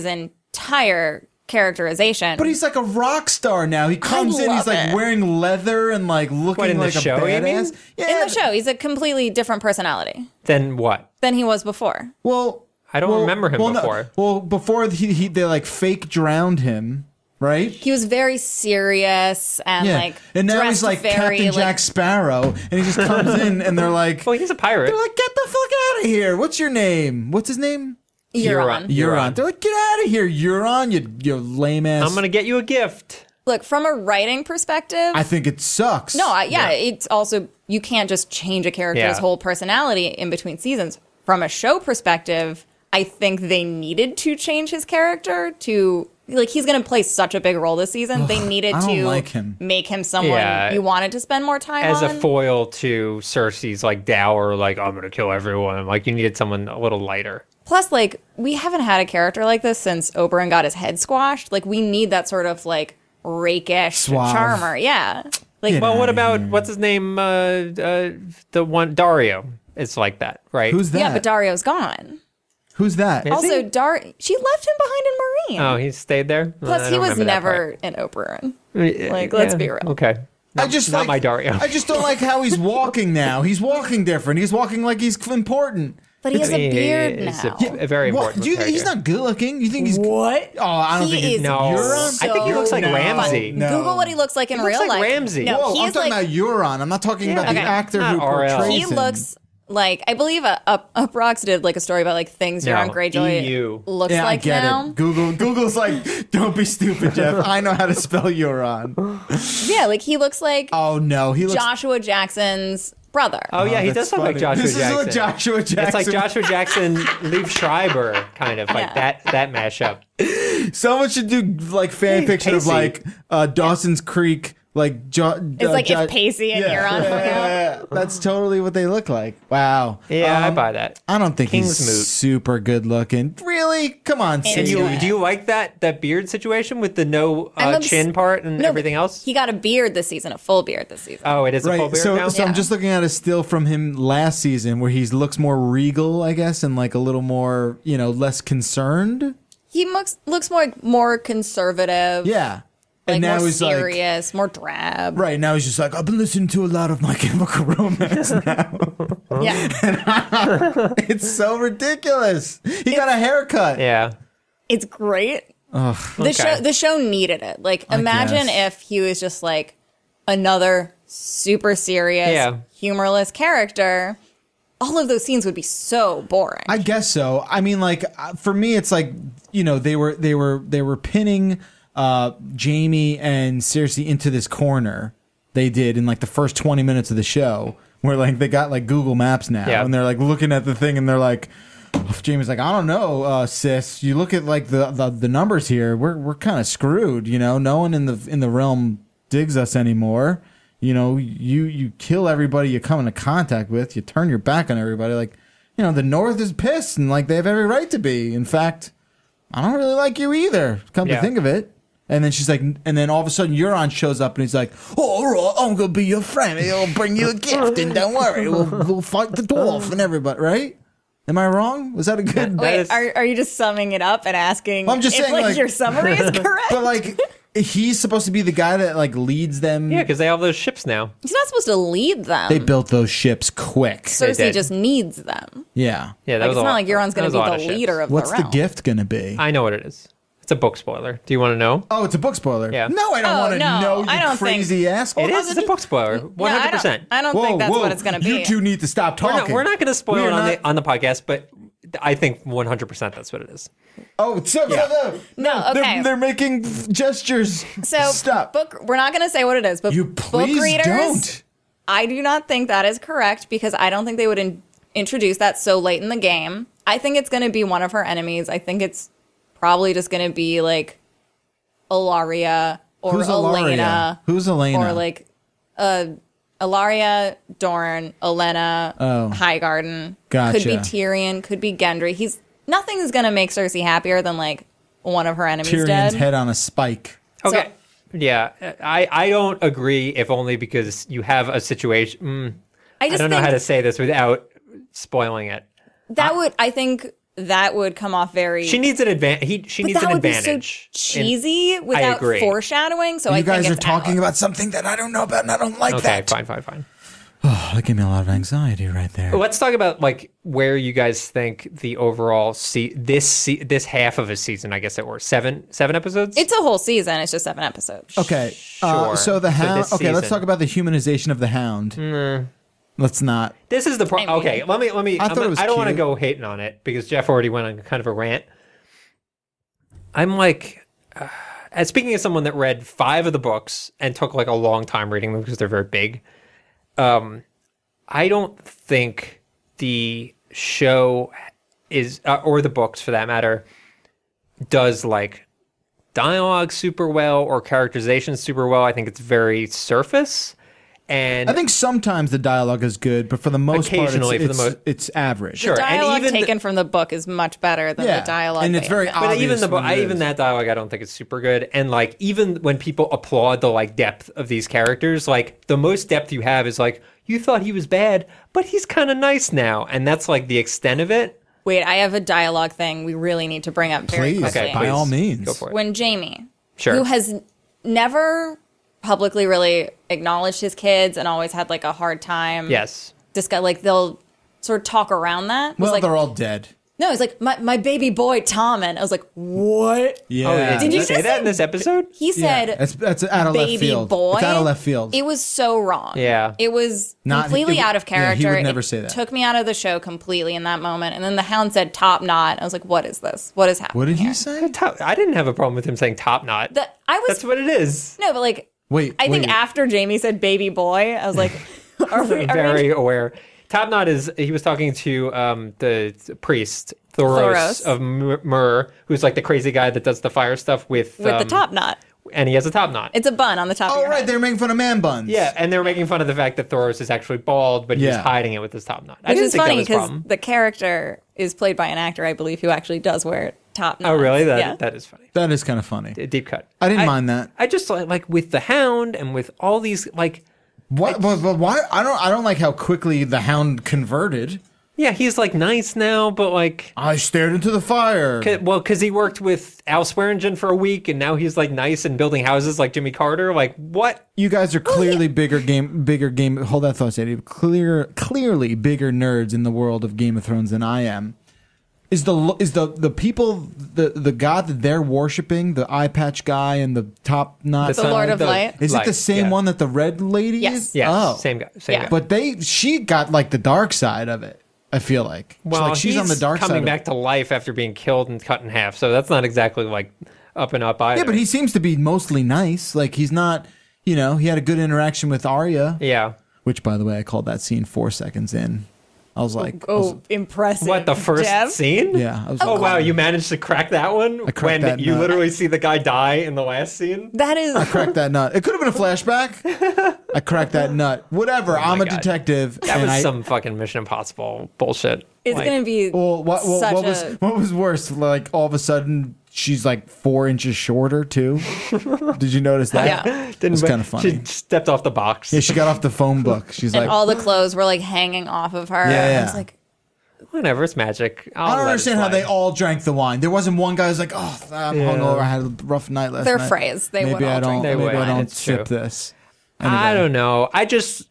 entire characterization. But he's like a rock star now. He comes in, he's love like it. wearing leather and like looking What, in the like a show, you mean? badass. Yeah, in the show, he's a completely different personality Then what? than he was before. Well, I don't well- remember him well, no. before. Well, before he, he they like fake drowned him, right? He was very serious and Yeah, like and now dressed he's like very, Captain like, Jack Sparrow, and he just comes in, and they're like, Well, he's a pirate. they're like, get the fuck out of here! What's your name? What's his name? Euron. Euron. Euron. They're like, get out of here, Euron! You you lame ass. I'm gonna get you a gift. Look, from a writing perspective, I think it sucks. no, I, yeah, Yeah. it's also you can't just change a character's Yeah. whole personality in between seasons. From a show perspective, I think they needed to change his character to like he's going to play such a big role this season. They needed I don't to like him. make him someone Yeah. you wanted to spend more time As on. a foil to Cersei's like dour, like I'm gonna kill everyone. Like you needed someone a little lighter. Plus, like we haven't had a character like this since Oberyn got his head squashed. Like we need that sort of like rakish Suave. charmer. Yeah, like Get Well, outta what about here. what's his name? Uh, uh, the one Dario. It's like that, right? Who's that? yeah, but Dario's gone. Who's that? Is Also, he? Dar she left him behind in Marine. Oh, he stayed there. Plus, I he don't was remember that never an Oberyn. part. like, let's Yeah, be real. Okay. I Not- just not like, my Dario. I just don't like how he's walking now. He's walking different. He's walking like he's important. But he has a He beard is now. a, a very What? important. Do you think he's character. not good looking? You think he's What? Oh, I don't He think he's is No, Euron? I think he looks like No. Ramsey. No. Google what he looks like in He looks real like life. Ramsey. No, Whoa, he I'm is talking like about Euron. I'm not talking about the Okay. actor Not who R L. portrays he him. looks like I believe uh, Up Uproxx did like a story about like things No, Euron Greyjoy E U. looks Yeah, like I get now. it. Google, Google's like, don't be stupid, Jeff. I know how to spell Euron. Yeah, like he looks like Oh no, he looks. Joshua Jackson's brother. Oh yeah, he that's does look like funny. Joshua This is Jackson. like Joshua Jackson. It's like Joshua Jackson, Liev Schreiber, kind of like Yeah. that that mashup. Someone should do like fan Hey, fiction of Pacey. like uh, Dawson's Creek, like jo- It's uh, like Jo- if Pacey and yeah. Euron hung out. Yeah, that's totally what they look like. Wow. Yeah, I Um, buy that. I don't think he's Kingsmoot. super good looking. Really? Come on, And Do Sadie. you Yeah. do you like that that beard situation with the no I'm uh, obs- chin part and No, everything but else? He got a beard this season, a full beard this season. Oh, it is a full Right. beard So, now. so I'm Yeah. just looking at a still from him last season where he looks more regal, I guess, and like a little more, you know, less concerned. He looks looks more more conservative. Yeah. like and now more he's like, serious, more drab. right now he's just like, I've been listening to a lot of My Chemical Romance now. Yeah, It's so ridiculous. He got a haircut. Yeah. it's great. Ugh. The Okay. show the show needed it. Like imagine guess. if he was just like another super serious, Yeah. humorless character. All of those scenes would be so boring. I guess so. I mean, like uh, for me, it's like you know they were they were they were pinning uh, Jamie and Cersei into this corner. They did in like the first twenty minutes of the show, where like they got like Google Maps now, Yeah. and they're like looking at the thing, and they're like, Jamie's like, I don't know, uh, sis. You look at like the the, the numbers here. We're we're kind of screwed. You know, no one in the in the realm digs us anymore. You know, you you kill everybody you come into contact with. You turn your back on everybody. Like, you know, the North is pissed, and like they have every right to be. In fact, I don't really like you either. Come Yeah. to think of it. And then she's like, and then all of a sudden Euron shows up, and he's like, oh, all right, I'm gonna be your friend. I'll bring you a gift, and don't worry, we'll we'll fight the dwarf and everybody. Right? Am I wrong? Was that a good? Wait, is- are are you just summing it up and asking I'm just if saying, like, like- your summary is correct? But like, he's supposed to be the guy that like leads them. Yeah, because they have those ships now. He's not supposed to lead them. They built those ships quick. Cersei did. just needs them. Yeah. Yeah, that Like was it's a not lot- like Euron's that going was to a be lot the of ships. leader of What's the the realm. gift gonna be? I know what it is. It's a book spoiler. Do you want to know? Oh, it's a book spoiler. Yeah. No, I don't Oh, want to no, know. You I don't crazy think- asshole. It No, is. It's they a book spoiler. One Yeah, I hundred don't- percent. I don't Whoa, think that's whoa. what it's going to be. You two need to stop We're talking. not, we're not going to spoil We it are on not- the on the podcast, but I think one hundred percent that's what it is. Oh, so, Yeah. so, no, No, they're, okay. they're making gestures. So Stop. book. We're not going to say what it is, but You book please readers. don't. I do not think that is correct because I don't think they would in- introduce that so late in the game. I think it's going to be one of her enemies. I think it's probably just going to be like Ilaria or Who's Elena. Ilaria? Who's Elena? Or like uh, Ilaria, Dorn, Elena, Oh. Highgarden. Gotcha. Could be Tyrion, could be Gendry. He's nothing is going to make Cersei happier than like one of her enemies Tyrion's dead. head on a spike. Okay. yeah. I, I don't agree, if only because you have a situation. Mm, I I just don't know think how to say this without spoiling it. that would I think that would come off very She needs an advantage. He She but needs that an would advantage. be so cheesy without agree. foreshadowing. So I You guys think are it's talking out. about something that I don't know about, and I don't like Okay, that. fine, fine, fine. Oh, that gave me a lot of anxiety right there. Let's talk about like where you guys think the overall se- this se- this half of a season, I guess it were seven seven episodes. It's a whole season. It's just seven episodes. Okay, uh, Sure. so the So hound. this okay, let's season. talk about the humanization of the hound. Let's not. This is the pro- I mean- okay. Let me let me. I I'm thought it not- was I don't want to cute. go hating on it because Jeff already went on kind of a rant. I'm like, uh, as speaking as someone that read five of the books and took like a long time reading them because they're very big. Um, I don't think the show is, uh, or the books for that matter, does like dialogue super well or characterization super well. I think it's very surface. And I think sometimes the dialogue is good, but for the most part, Occasionally, it's, for the it's, mo- it's average. Sure. and Dialogue even the- taken from the book is much better than Yeah, the dialogue. and it's they very have. But even obvious the when I it even is. that dialogue I don't think it's super good. And like even when people applaud the like depth of these characters, like the most depth you have is like you thought he was bad, but he's kind of nice now, and that's like the extent of it. Wait, I have a dialogue thing we really need to bring up very Please, quickly. Okay, by please. all means. Go for it. When Jamie, Sure. who has never publicly really acknowledged his kids and always had like a hard time. Yes. Discuss like they'll sort of talk around that. It was Well, like, they're all dead. no, he's like my, my baby boy Tom, and I was like, what? Yeah. Oh, did you say just that say- in this episode? He said Yeah, that's that's out of left baby field. boy. It's out of left field. It was so wrong. Yeah. It was Not- completely it would- out of yeah, he character. would never It say that. Took me out of the show completely in that moment. And then the hound said top knot. I was like, what is this? What is happening? what did here? he say? Top, I didn't have a problem with him saying top knot. The, I was That's what it is. no, but like Wait, I think wait. after Jamie said baby boy, I was like, are we, are we- Very aware. Top knot is he was talking to um, the priest Thoros, Thoros. of Mur, Mur, who's like the crazy guy that does the fire stuff with with the um, top knot? and he has a top knot. It's a bun on the top of Oh, your right. head. They're making fun of man buns. Yeah, and they were making fun of the fact that Thoros is actually bald, but he's Yeah. hiding it with his top knot. I Which didn't is think funny that was a because problem. the character is played by an actor, I believe, who actually does wear top knots. Oh, really? That yeah. that is funny. That is kind of funny. A deep cut. I didn't mind that. I just like, like with the Hound and with all these like, What? But, but why? I don't. I don't like how quickly the hound converted. yeah, he's like nice now, but like, I stared into the fire. c- well, because he worked with Al Swearingen for a week, and now he's like nice and building houses like Jimmy Carter. Like, what? You guys are clearly bigger game, bigger game. Hold that thought, Sadie. Clear, clearly bigger nerds in the world of Game of Thrones than I am. Is the is the the people the the god that they're worshiping, the eye patch guy and the top knot? The Lord of Light? Is it the Light, same yeah. one that the red lady Yes. is? Yes, Oh. same guy. Same Yeah. guy. But they, she got like the dark side of it. I feel like. well, like she's he's on the dark side. coming of back it. to life after being killed and cut in half. So that's not exactly like up and up either. Yeah, but he seems to be mostly nice. Like he's not. You know, he had a good interaction with Arya. yeah. Which, by the way, I called that scene four seconds in. I was like, I was- Oh, impressive. What, the first Jeff. scene? yeah. I was Oh like, wow, you managed to crack that one I cracked when that you nut. literally see the guy die in the last scene. That is cracked that nut. It could have been a flashback. I cracked that nut. Whatever. I'm a God. detective. That and was I, some fucking Mission Impossible bullshit. it's Like, gonna be Well, what, what, such what was a what was worse? Like all of a sudden, she's like four inches shorter too. Did you notice that? Yeah. didn't It's kinda funny. She stepped off the box. Yeah, she got off the phone book. She's and like, all the clothes were like hanging off of her. Yeah, I yeah. was like, Whatever, it's magic. I'll I don't let it understand how slide. they all drank the wine. There wasn't one guy who's like, "Oh, I'm Yeah. hungover. I had a rough night last They're night." phrase. They maybe would I all don't. drink They maybe would. I don't It's sip true. this. I Anyway. don't know. I just,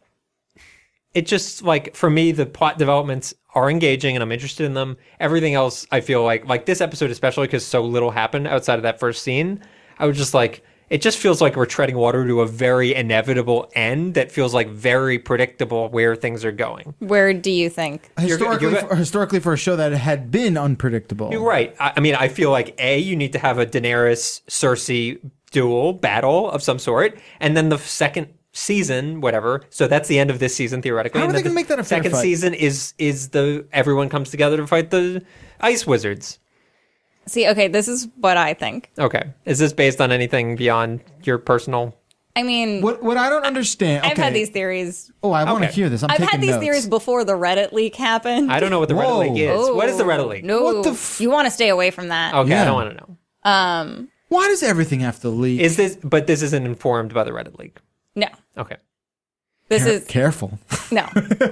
it just like for me, the plot developments are engaging and I'm interested in them. Everything else, I feel like, like this episode especially because so little happened outside of that first scene. I was just like, it just feels like we're treading water to a very inevitable end that feels like very predictable where things are going. Where do you think? Historically, you're- for, historically for a show that had been unpredictable. You're right. I, I mean, I feel like A, you need to have a Daenerys Cersei duel battle of some sort, and then the second season, whatever. So that's the end of this season theoretically. How are and they then gonna the make that a fair second fight? season is is the everyone comes together to fight the ice wizards. See, okay, this is what I think. Okay, is this based on anything beyond your personal? I mean, What what I don't understand. I've okay. had these theories. Oh, I want to Okay. hear this. I'm I've taking had these notes. theories before the Reddit leak happened. I don't know what the Reddit Whoa. leak is. What is the Oh, Reddit leak? No, What the f- you want to stay away from that. Okay, Yeah. I don't want to know. Um, Why does everything have to leak? Is this? But this isn't informed by the Reddit leak. no, Okay. this Care- is careful. no.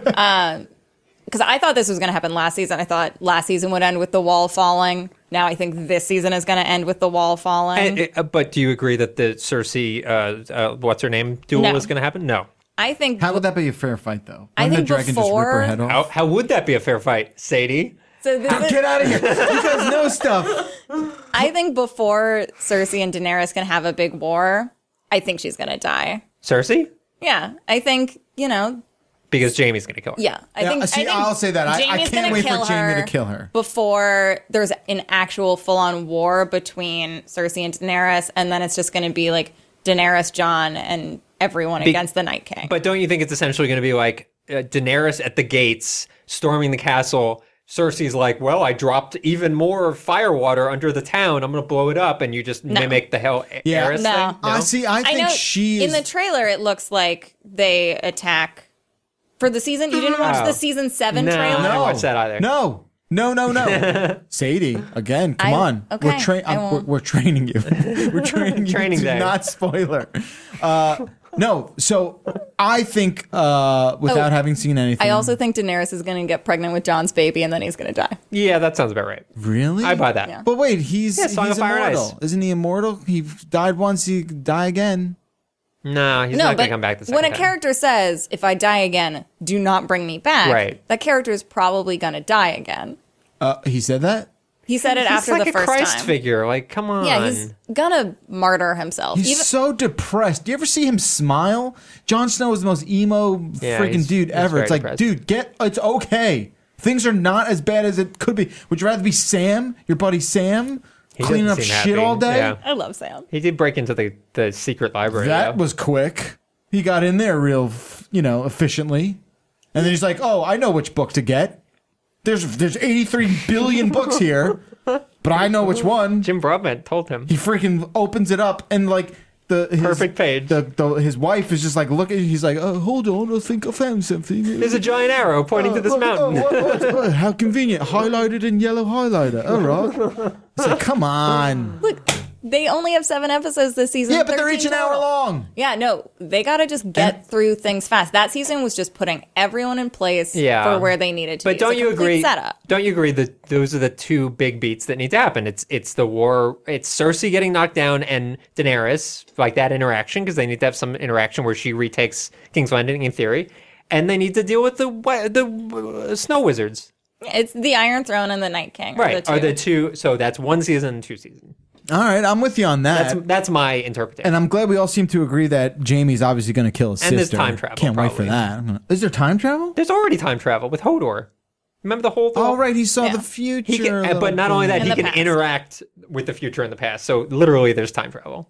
Um, because I thought this was going to happen last season. I thought last season would end with the wall falling. Now I think this season is going to end with the wall falling. And, uh, but do you agree that the Cersei, uh, uh, what's her name, duel No. is going to happen? No. I think How would that be a fair fight, though? I Wouldn't think the dragon just rip her before- head off? How, how would that be a fair fight, Sadie? so. This is, Get out of here! You guys know stuff. I think before Cersei and Daenerys can have a big war, I think she's going to die. Cersei? Yeah, I think you know. Because Jamie's going to kill her. Yeah, I Yeah, think. see, I think I'll say that. I- I Jaime's can't gonna wait for kill Jaime her to kill her. before there's an actual full-on war between Cersei and Daenerys, and then it's just going to be like Daenerys, Jon, and everyone Be- against the Night King. But don't you think it's essentially going to be like uh, Daenerys at the gates, storming the castle? Cersei's like, well, I dropped even more fire water under the town. I'm going to blow it up. And you just mimic the hell Yeah. Aerys No. thing? I see. I I think know she is. in the trailer it looks like they attack for the season. You didn't watch No. the season seven No. trailer? I didn't watch that either. No. No, no, no. Sadie, again, come I- on. okay, We're, tra- I I'm- we're, won't. we're training you. We're training you Training to day. not spoiler. Uh, no, so I think, uh, without Oh, having seen anything. I also think Daenerys is going to get pregnant with Jon's baby, and then he's going to die. Yeah, that sounds about right. Really? I buy that. Yeah. But wait, he's, Yeah, Song he's of Fire and immortal. Ice. Isn't he immortal? He died once, he die again. No, he's No, not going but to come back the second when a time. character says, "If I die again, do not bring me back," Right. that character is probably going to die again. Uh, he said that? He said it He's after like the a first Christ time. figure. Like, come on. Yeah, he's gonna martyr himself. He's Even, so depressed. Do you ever see him smile? Jon Snow is the most emo Yeah, freaking he's- dude he's ever. very It's like, depressed. dude, get it's okay. Things are not as bad as it could be. Would you rather be Sam, your buddy Sam, He cleaning up doesn't seem shit happy. all day? Yeah. I love Sam. He did break into the, the secret library. That though. was quick. He got in there real, you know, efficiently. And then he's like, "Oh, I know which book to get. There's there's eighty-three billion books here, but I know which one." Jim Broadbent told him. He freaking opens it up and like the his, Perfect page. The, the his wife is just like looking. He's like, "Oh, hold on, I think I found something." There's a giant arrow pointing to this Oh, mountain. oh, oh, oh, oh, how convenient! Highlighted in yellow highlighter. All right. It's like, come on. Look, they only have seven episodes this season. Yeah, but they're thirteen each an hour total. long. Yeah, no, they got to just get And- through things fast. That season was just putting everyone in place Yeah. for where they needed to. But be. It's don't a you complete agree? Setup. Don't you agree that those are the two big beats that need to happen? It's it's the war. It's Cersei getting knocked down and Daenerys, like that interaction, because they need to have some interaction where she retakes King's Landing in theory, and they need to deal with the wi- the uh, snow wizards. It's the Iron Throne and the Night King. Right? Are Are the the two. two? So that's one season and two seasons. All right, I'm with you on that. That's that's my interpretation. and I'm glad we all seem to agree that Jamie's obviously going to kill his And there's sister. time travel, Can't wait for probably. that. I'm gonna- Is there time travel? There's already time travel with Hodor. Remember the whole? Oh, right. He saw Yeah. the future. He can, little but not only that, In he the can past. interact with the future and the past. So literally, there's time travel.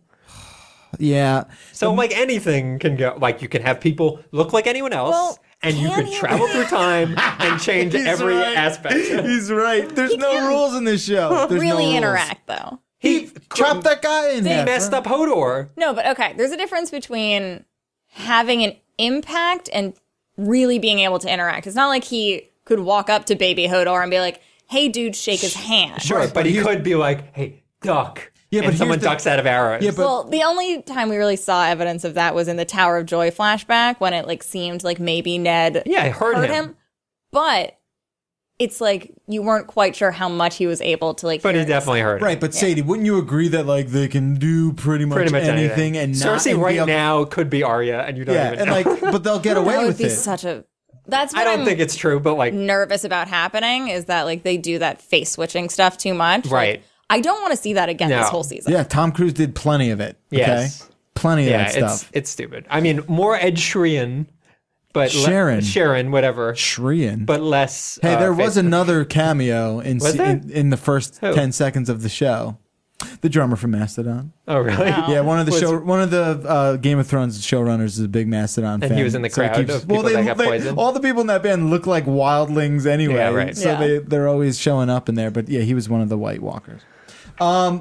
Yeah. So like anything can go. Like you can have people look like anyone else, Well, and you can could he- travel through time and change He's every right. aspect. He's right. There's no can rules in this show. There's no really rules. interact though. He chopped that guy in He half. messed up Hodor. No, but okay. There's a difference between having an impact and really being able to interact. It's not like he could walk up to baby Hodor and be like, "Hey, dude, shake his hand." Sure, Right, but, but he here's- could be like, "Hey, duck." Yeah, but and here's someone the- ducks out of arrows. Yeah, but- Well, the only time we really saw evidence of that was in the Tower of Joy flashback when it like seemed like maybe Ned yeah, I heard, hurt him. him. But it's like you weren't quite sure how much he was able to like. But hear he definitely heard him. Right, but Sadie, wouldn't you agree that like they can do pretty much, Pretty much anything, anything. and not Cersei and be right able- now could be Arya, and you don't Yeah, even and know. like, but they'll get away That would with be it. such a. That's what I don't am think it's true, but like, nervous about happening is that like they do that face switching stuff too much. Like, Right. I don't want to see that again No. this whole season. Yeah, Tom Cruise did plenty of it. Okay? Yes. Plenty of Yeah, that stuff. it's it's stupid. I mean, more Ed Sheeran, but le- Sharon. Sharon, whatever, Shrian. but less. Hey, uh, there was face- another cameo in, Was se- there? in in the first Who? ten seconds of the show. The drummer from Mastodon. Oh, really? Wow. Yeah, one of the Was- show, one of the uh, Game of Thrones showrunners is a big Mastodon fan. And he was in the So he crowd of people they, that got they- poisoned? all the people in that band look like wildlings anyway. Yeah, right. So Yeah. they they're always showing up in there. But yeah, he was one of the White Walkers. Um,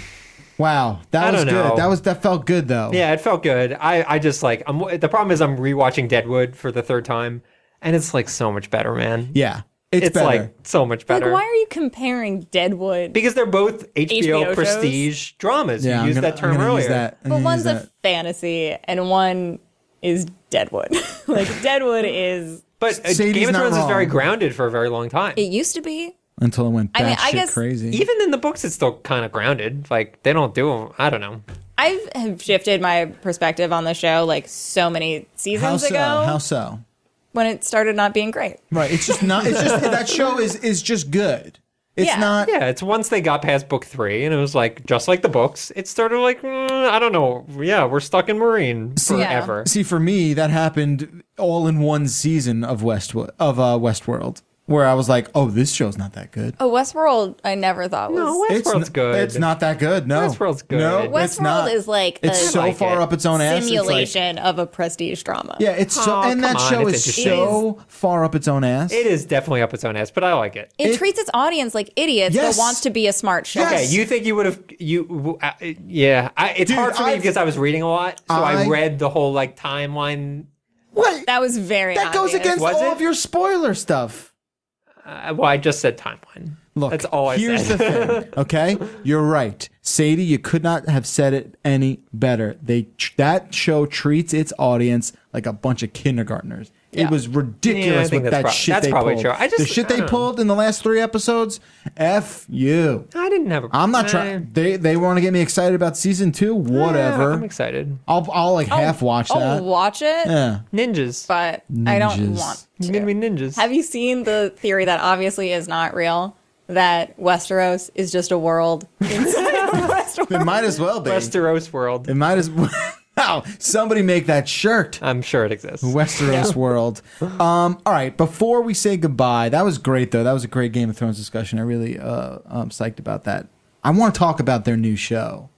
wow, that I was don't good. know. That was that felt good though. Yeah, it felt good. I, I just like I'm. The problem is I'm rewatching Deadwood for the third time, and it's like so much better, man. yeah, it's, It's better. like so much Like, better. why are you comparing Deadwood? Because they're both H B O, H B O shows? prestige dramas. yeah, you I'm used gonna, that term I'm gonna earlier. Use that. I'm But gonna one's use a that. fantasy and one is Deadwood. Like Deadwood is. But uh, Sadie's Game of not Thrones is very wrong. grounded for a very long time. It used to be. Until it went I mean, batshit I guess crazy. Even in the books, it's still kind of grounded. Like they don't do. I don't know. I have shifted my perspective on the show like so many seasons How so? ago How so? when it started not being great. Right. It's just not. It's just that show is is just good. It's Yeah. not. Yeah, it's once they got past book three, and it was like just like the books. It started like mm, I don't know. Yeah, we're stuck in Marine forever. See, for me, that happened all in one season of Westwood of uh, Westworld, where I was like, "Oh, this show's not that good." Oh, Westworld, I never thought was. No, It's Westworld's n- good. It's not that good. No, Westworld's good. No, it's Westworld not. is like It's a so like far it. up its own ass. It's like- simulation of a prestige drama. yeah, it's so, Oh, and that come on, show it's is interesting. so far up its own ass. It is definitely up its own ass, but I like it. It, It- treats its audience like idiots, Yes. but wants to be a smart show. Yes. Okay, you think you would have you? Uh, yeah, I, it's Dude, hard for me I've- because I was reading a lot, so I, I- read the whole like timeline. What? That was very That goes obvious. against Was all it? of your spoiler stuff. Uh, well, I just said timeline. Look, That's all I here's said. the thing, okay? You're right. Sadie, you could not have said it any better. They That show treats its audience like a bunch of kindergartners. It Yeah. was Yeah, I ridiculous think with that's that prob- shit that's they probably pulled. true. I just- the shit I they don't know. pulled in the last three episodes, F you. I didn't have. A, I'm not eh, trying. They they want to get me excited about season two. Whatever. yeah, I'm excited. I'll I'll like half watch I'll that. watch it, Yeah. Ninjas. but I don't Ninjas. want It's to. gonna be ninjas. Have you seen the theory that obviously is not real? That Westeros is just a world inside of Westeros. It might as well be. Westeros world. It might as well. Wow, somebody make that shirt. I'm sure it exists. Westeros world. Um, all right, before we say goodbye, that was great though. That was a great Game of Thrones discussion. I really uh, I'm psyched about that. I want to talk about their new show.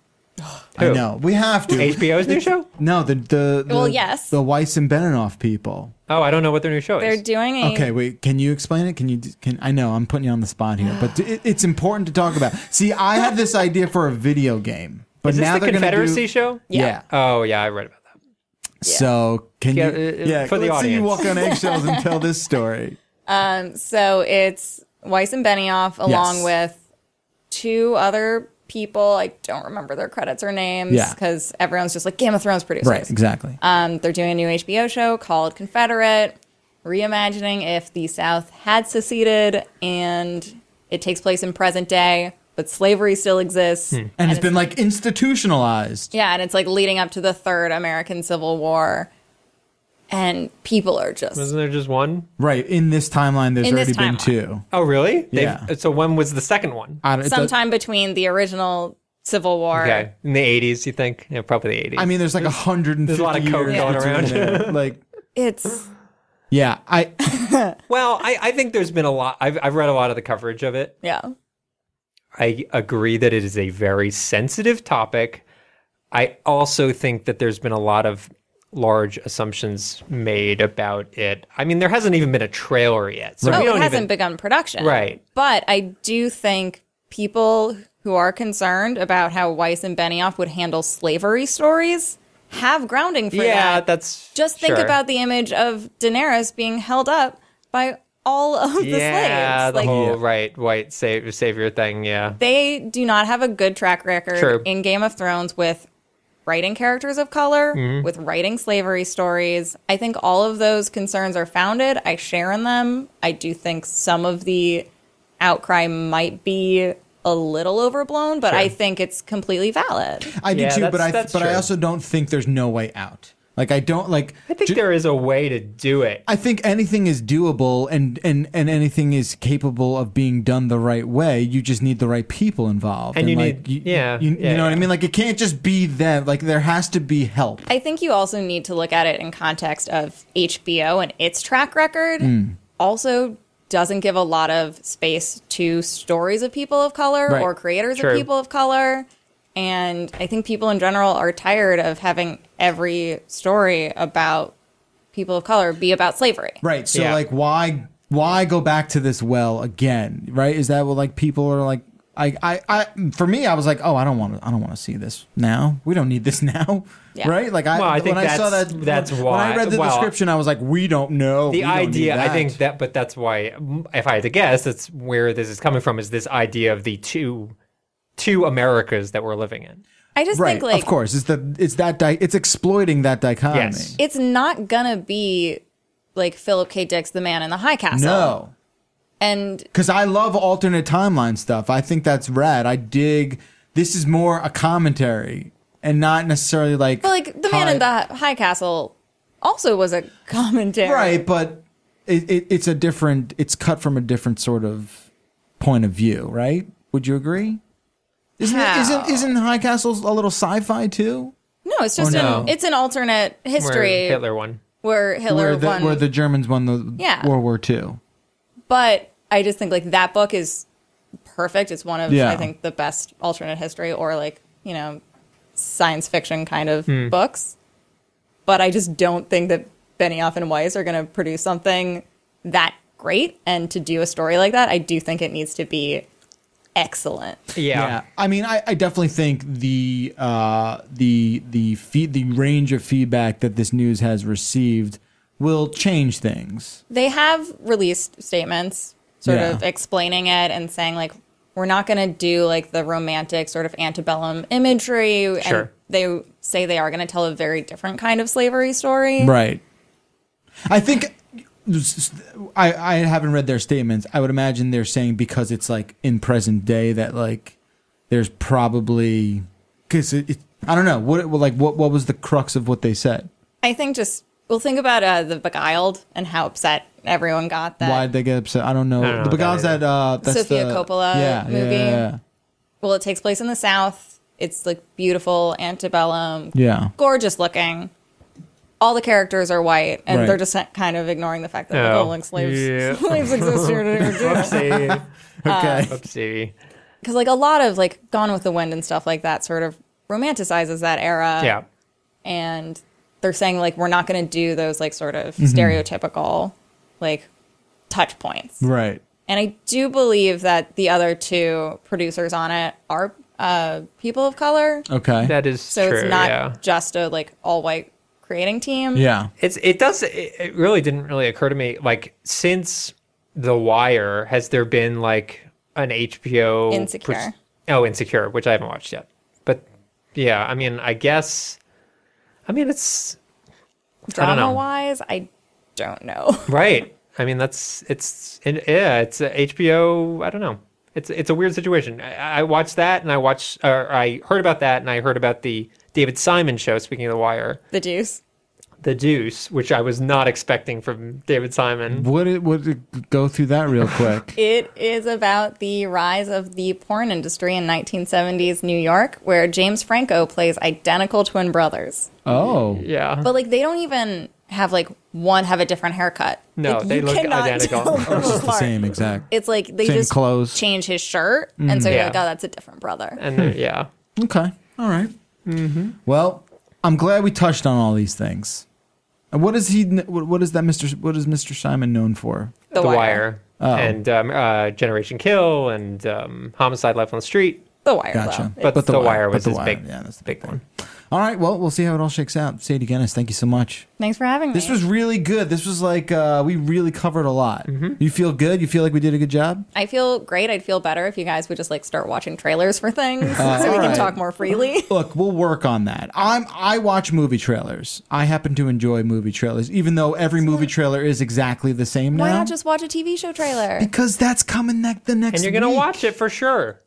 I Who? know we have to. H B O's new show? No, the the, the Well, yes. the Weiss and Benioff people. Oh, I don't know what their new show They're is. doing a Okay, wait. Can you explain it? Can you? Can I know I'm putting you on the spot here, but it, it's important to talk about. See, I had this idea for a video game, but Is this now the they're going to Confederacy do. show? Yeah. Yeah. Oh, yeah, I read about that. So can Yeah, you? uh, Yeah. for the let's see you audience. walk on eggshells and tell this story. Um, so it's Weiss and Benioff along Yes. with two other people. I don't remember their credits or names Yeah. because everyone's just like Game of Thrones producers. Right. Exactly. Um, they're doing a new H B O show called Confederate, reimagining if the South had seceded and it takes place in present day, but slavery still exists. Hmm. and it's been like institutionalized. Yeah, and it's like leading up to the third American Civil War. And people are just Wasn't there just one? Right. In this timeline, there's In already this been timeline. two. Oh, really? They've- Yeah. So when was the second one? I don't- it does- sometime between the original Civil War. Okay. In the eighties, you think? Yeah, probably the eighties. I mean, there's like a hundred and there's fifty a lot of coke years going between around. there. Like, It's yeah, I well, I, I think there's been a lot. I've, I've read a lot of the coverage of it. yeah. I agree that it is a very sensitive topic. I also think that there's been a lot of large assumptions made about it. I mean, there hasn't even been a trailer yet. So Oh, we it don't hasn't even begun production. Right. But I do think people who are concerned about how Weiss and Benioff would handle slavery stories have grounding for Yeah, that. that's Just think sure. about the image of Daenerys being held up by all of the yeah, slaves. the Like, whole right white save, savior thing. Yeah, they do not have a good track record True. in Game of Thrones with writing characters of color, Mm-hmm. with writing slavery stories. I think all of those concerns are founded. I share in them. I do think some of the outcry might be a little overblown, but Sure. I think it's completely valid. I do Yeah, too. But that's- I that's but I true. also don't think there's no way out. Like I don't like. I think ju- there is a way to do it. I think anything is doable and, and, and anything is capable of being done the right way. You just need the right people involved. And you like, need- yeah, you, yeah, you know what I yeah. mean? Like it can't just be them. Like there has to be help. I think you also need to look at it in context of H B O and its track record. Mm. Also doesn't give a lot of space to stories of people of color Right. or creators True. of people of color. And I think people in general are tired of having every story about people of color be about slavery. Right. So Yeah. like why why go back to this well again? Right? Is that what like people are like I, I, I for me I was like, oh I don't want to I don't want to see this now. We don't need this now. Yeah. Right? Like I Well, I think when I saw that's- that that's when why- I read the well, description I was like, we don't know. The We don't need idea, I that. think that, but that's why, if I had to guess, that's where this is coming from, is this idea of the two, two Americas that we're living in. I just Right, think like of course, it's the it's that di- it's exploiting that dichotomy. Yes. it's not gonna be like Philip K. Dick's The Man in the High Castle. No, And because I love alternate timeline stuff. I think that's rad. I dig. This is more a commentary and not necessarily like. but like The Man high- in the High Castle also was a commentary. right, but it, it, it's a different. It's cut from a different sort of point of view. Right? Would you agree? Isn't it, How? isn't isn't High Castle a little sci-fi too? No, it's just Or no? an it's an alternate Where history Hitler won. where Hitler Where the, won. where the Germans won the Yeah. World War Two. But I just think like that book is perfect. It's one of Yeah. I think the best alternate history or like, you know, science fiction kind of Hmm. books. But I just don't think that Benioff and Weiss are going to produce something that great. And to do a story like that, I do think it needs to be excellent. Yeah. I mean, I, I definitely think the uh, the the feed the range of feedback that this news has received will change things. They have released statements sort Yeah. of explaining it and saying like we're not going to do like the romantic sort of antebellum imagery and Sure. they say they are going to tell a very different kind of slavery story. Right. I think I I haven't read their statements. I would imagine they're saying because it's like in present day that like there's probably because it, it, I don't know what like what what was the crux of what they said. I think just well think about uh, the Beguiled and how upset everyone got that. Why did they get upset? I don't know. I don't know the what that Beguiled's is. that uh, that's Sofia the, Coppola yeah, movie. Yeah, yeah, Well, it takes place in the South. It's like beautiful antebellum, yeah. gorgeous looking. All the characters are white, and Right. they're just kind of ignoring the fact that Oh, oh, like slaves, yeah. slaves exist here too. Oopsie. Okay. Oopsie. Because like a lot of like Gone with the Wind and stuff like that sort of romanticizes that era. Yeah. And they're saying like we're not going to do those like sort of Mm-hmm. stereotypical like touch points. Right. And I do believe that the other two producers on it are uh, people of color. Okay. That is So true. it's not yeah. just a like all white creating team. yeah. It's it does it, it really didn't really occur to me like since The Wire has there been like an H B O Insecure. which- oh Insecure, which I haven't watched yet. But yeah, I mean I guess I mean it's I don't Drama know. wise, I don't know. Right. I mean that's it's it, yeah, it's uh, H B O, I don't know. It's it's a weird situation. I, I watched that and I watched or I heard about that and I heard about the David Simon show, speaking of The Wire. The Deuce. The Deuce, which I was not expecting from David Simon. Would it would it go through that real quick? It is about the rise of the porn industry in nineteen seventies New York, where James Franco plays identical twin brothers. Oh. Yeah. But like they don't even have like one have a different haircut. No, Like, they you look cannot identical. tell Or them It's just the apart. same exact. It's like they Same just clothes. change his shirt, and so you're Yeah. like, oh, that's a different brother. And then, yeah. Okay. All right. Mm-hmm. Well, I'm glad we touched on all these things. And what is he? What what is that, Mister? What is Mister Simon known for? The, The Wire. Wire. Oh. And um, uh, Generation Kill and um, Homicide Life on the Street. The Wire. Gotcha. Though. But, The, Wire but was The his Wire, big, yeah, that's the big one. All right. Well, we'll see how it all shakes out. Sadie Guinness, thank you so much. Thanks for having me. This was really good. This was like uh, we really covered a lot. You feel good? You feel like we did a good job? I feel great. I'd feel better if you guys would just like start watching trailers for things so we all can right. talk more freely. Look, we'll work on that. I'm I watch movie trailers. I happen to enjoy movie trailers, even though every movie trailer is exactly the same now. Why not just watch a T V show trailer? Because that's coming ne- the next And you're going to week. watch it for sure.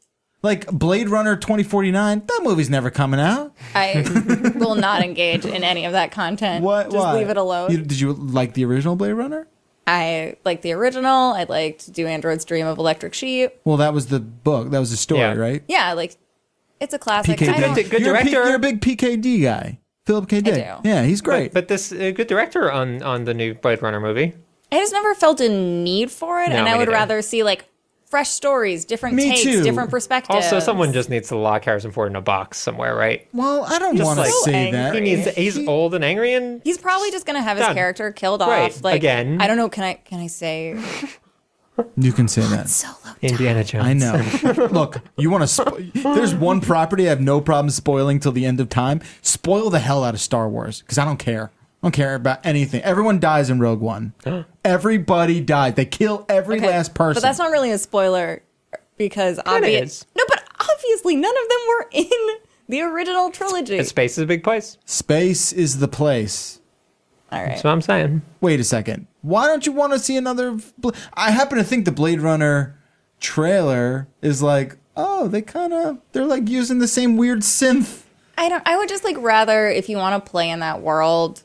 Like Blade Runner twenty forty-nine, that movie's never coming out. I will not engage in any of that content. What? Just why? leave it alone. You, did you like the original Blade Runner? I like the original. I liked Do Androids Dream of Electric Sheep. Well, that was the book. That was the story, Yeah. right? Yeah, like it's a classic. P K I don't, D. Good you're, a P- director. you're a big P K D guy. Philip K. Dick. do. Yeah, he's great. But, but this uh, good director on on the new Blade Runner movie. I just never felt a need for it, No, and me I would neither. rather see like fresh stories, different Me takes, too. different perspectives. Also, someone just needs to lock Harrison Ford in a box somewhere, right? well, I don't Just want to like- say So that. He needs. He's He- old and angry, and He's probably just gonna have his Done. character killed off. Right, Like again. I don't know. Can I can I say You can say that. Solo? Indiana Jones. I know. Look, you want to. Spo- There's one property I have no problem spoiling till the end of time. Spoil the hell out of Star Wars because I don't care. I don't care about anything. Everyone dies in Rogue One. Everybody died. They kill every Okay, last person. But that's not really a spoiler because is. obvious. No, but obviously none of them were in the original trilogy. And space is a big place. Space is the place. All right. That's what I'm saying. Wait a second. Why don't you want to see another? Bl- I happen to think the Blade Runner trailer is like, oh, they kind of they're like using the same weird synth. I don't. I would just like rather if you want to play in that world,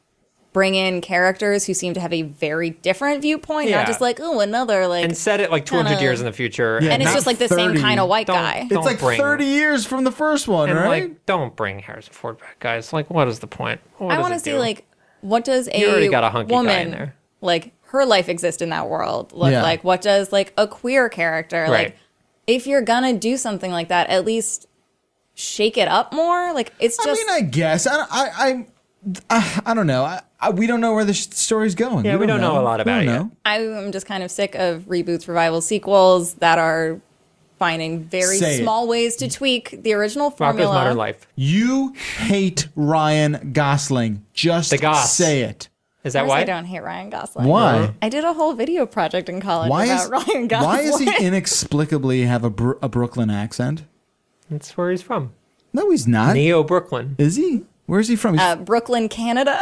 bring in characters who seem to have a very different viewpoint, Yeah. not just like oh another like. And set it like two hundred Kinda- years in the future. Yeah, and it's not just like the same thirty. kind of white Don't- guy. It's Don't like bring- thirty years from the first one, And right? like, don't bring Harrison Ford back, guys. Like, what is the point? What I does want to it see do? like what does a You already got a hunky guy in woman there. like her life exist in that world look Yeah. like? What does like a queer character Right. like? If you're gonna do something like that, at least shake it up more. Like it's I just mean, I guess I I I, I, I don't know. I, I, we don't know where the sh- story's going. Yeah, we don't know a lot We about don't it know. I'm just kind of sick of reboots, revivals, sequels that are finding very Say it. small ways to tweak the original Rocko's formula. Modern Life. You hate Ryan Gosling. Just The Goss. say it. Of Is that course why? I don't hate Ryan Gosling. Why? I did a whole video project in college Why about is Ryan Gosling. why is he inexplicably have a, Bru- a Brooklyn accent? That's where he's from. No, he's not. Neo Brooklyn. Is he? Where's he from? He's, uh, Brooklyn, Canada?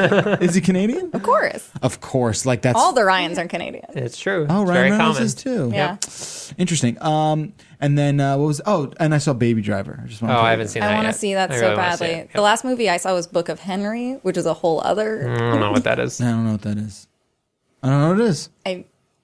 is he Canadian? Of course. Of course. Like that's All the Ryans are Canadian. It's true. Oh, it's Ryan very Reynolds common. is too. Yeah. Interesting. Um, and then uh, what was? Oh, and I saw Baby Driver. I just Oh, wanted to I haven't seen that I want to yet. see that I so really wanna see badly. it. The last movie I saw was Book of Henry, which is a whole other. I don't know what that is. I don't know what that is. I don't know what it is. I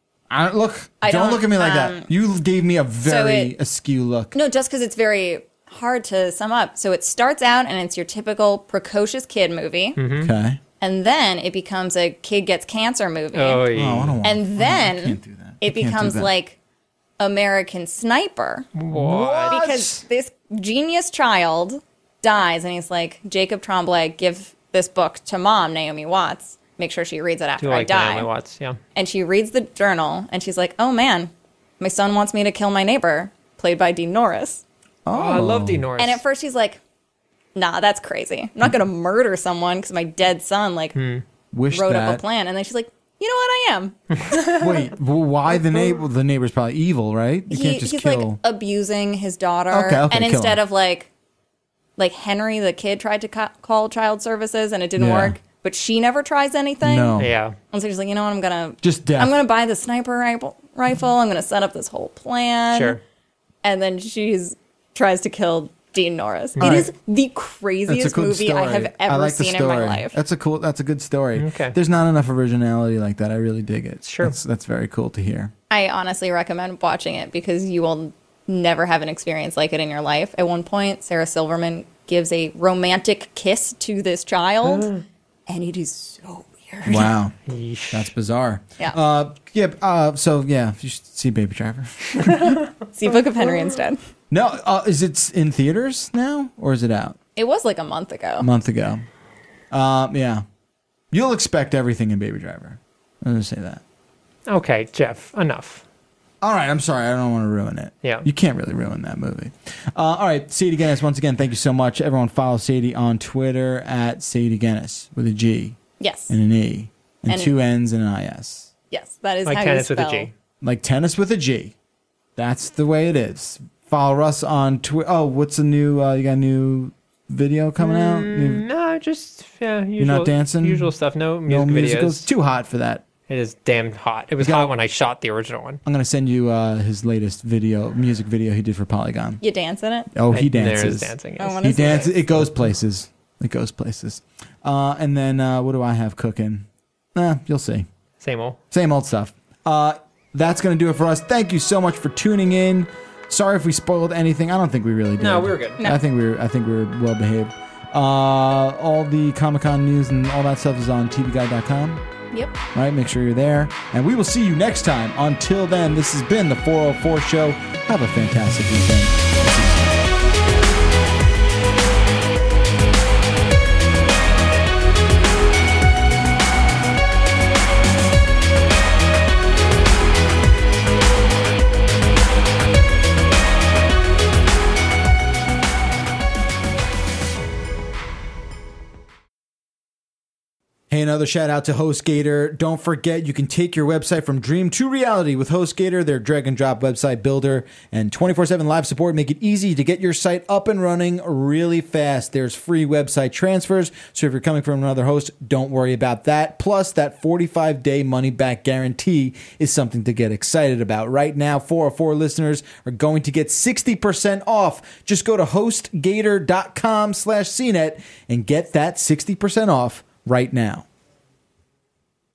I don't, look, I don't, don't, look at me like um, that. You gave me a very it- askew look. no, just because it's very hard to sum up. So it starts out and it's your typical precocious kid movie, Mm-hmm. Okay. and then it becomes a kid gets cancer movie, Oh, Oh, I yeah. don't want. and then can't do that. I it can't do becomes that. like American Sniper. What? Because this genius child dies, and he's like, Jacob Tremblay, give this book to mom, Naomi Watts. Make sure she reads it after Do I like die. Naomi Watts? Yeah. And she reads the journal, and she's like, oh man, my son wants me to kill my neighbor, played by Dean Norris. Oh, I love Dean Norris. And at first she's like, nah, that's crazy. I'm not going to murder someone because my dead son like Wish wrote that. up a plan. And then she's like, you know what, I am. Wait, well, why the neighbor? The neighbor's probably evil, right? You He- can't just he's kill. like abusing his daughter. Okay, okay, and kill instead him. of like, like Henry, the kid, tried to ca- call child services and it didn't Yeah. work, but she never tries anything. No. yeah. And so she's like, you know what, I'm gonna Just death. I'm gonna buy the sniper rifle. Rifle. I'm gonna set up this whole plan. Sure. And then she's tries to kill Dean Norris. All It right. is the That's a craziest good movie story. I have ever like the seen in story. my life. That's a cool. That's a good story. Okay. There's not enough originality like that. I really dig it. Sure. That's, that's very cool to hear. I honestly recommend watching it because you will never have an experience like it in your life. At one point, Sarah Silverman gives a romantic kiss to this child, and it is so weird. Wow. Yeesh. That's bizarre. Yeah. Uh, yeah. Uh, so yeah, you should see Baby Driver. See Book of Henry instead. No, uh, is it in theaters now or is it out? It was like a month ago. A month ago. Um, yeah. You'll expect everything in Baby Driver. I'm gonna say that. Okay, Jeff, enough. All right, I'm sorry. I don't want to ruin it. Yeah. You can't really ruin that movie. Uh, all right, Sadie Guinness, once again, thank you so much. Everyone follow Sadie on Twitter at Sadie Guinness with a G Yes. and an E and, And- two N's and an I S. Yes, that is Like how tennis you with a spell. G. Like tennis with a G. That's the way it is. Follow us on Twitter. Oh, what's the new, uh, you got a new video coming out? New, No, just yeah, usual, not dancing? Usual stuff. No no music musicals? videos. Too hot for that. It is damn hot. It was hot when I shot the original one. I'm gonna send you uh, his latest video, music video he did for Polygon. You dance in it? Oh, he I- there dances. is dancing. I Yes. wanna He see it. dances. It goes places. It goes places. Uh, and then uh, what do I have cooking? Eh, you'll see. Same old. Same old stuff. Uh, that's going to do it for us. Thank you so much for tuning in. Sorry if we spoiled anything. I don't think we really did. No, we were good. I think we were. I think we were well behaved. Uh, all the Comic-Con news and all that stuff is on T V Guide dot com. Yep. Right, make sure you're there. And we will see you next time. Until then, this has been the four oh four Show. Have a fantastic weekend. Hey, another shout out to HostGator. Don't forget, you can take your website from dream to reality with HostGator, their drag and drop website builder, and twenty-four seven live support make it easy to get your site up and running really fast. There's free website transfers, so if you're coming from another host, don't worry about that. Plus, that forty-five day money back guarantee is something to get excited about. Right now, four oh four listeners are going to get sixty percent off. Just go to HostGator dot com slash C net and get that sixty percent off right now.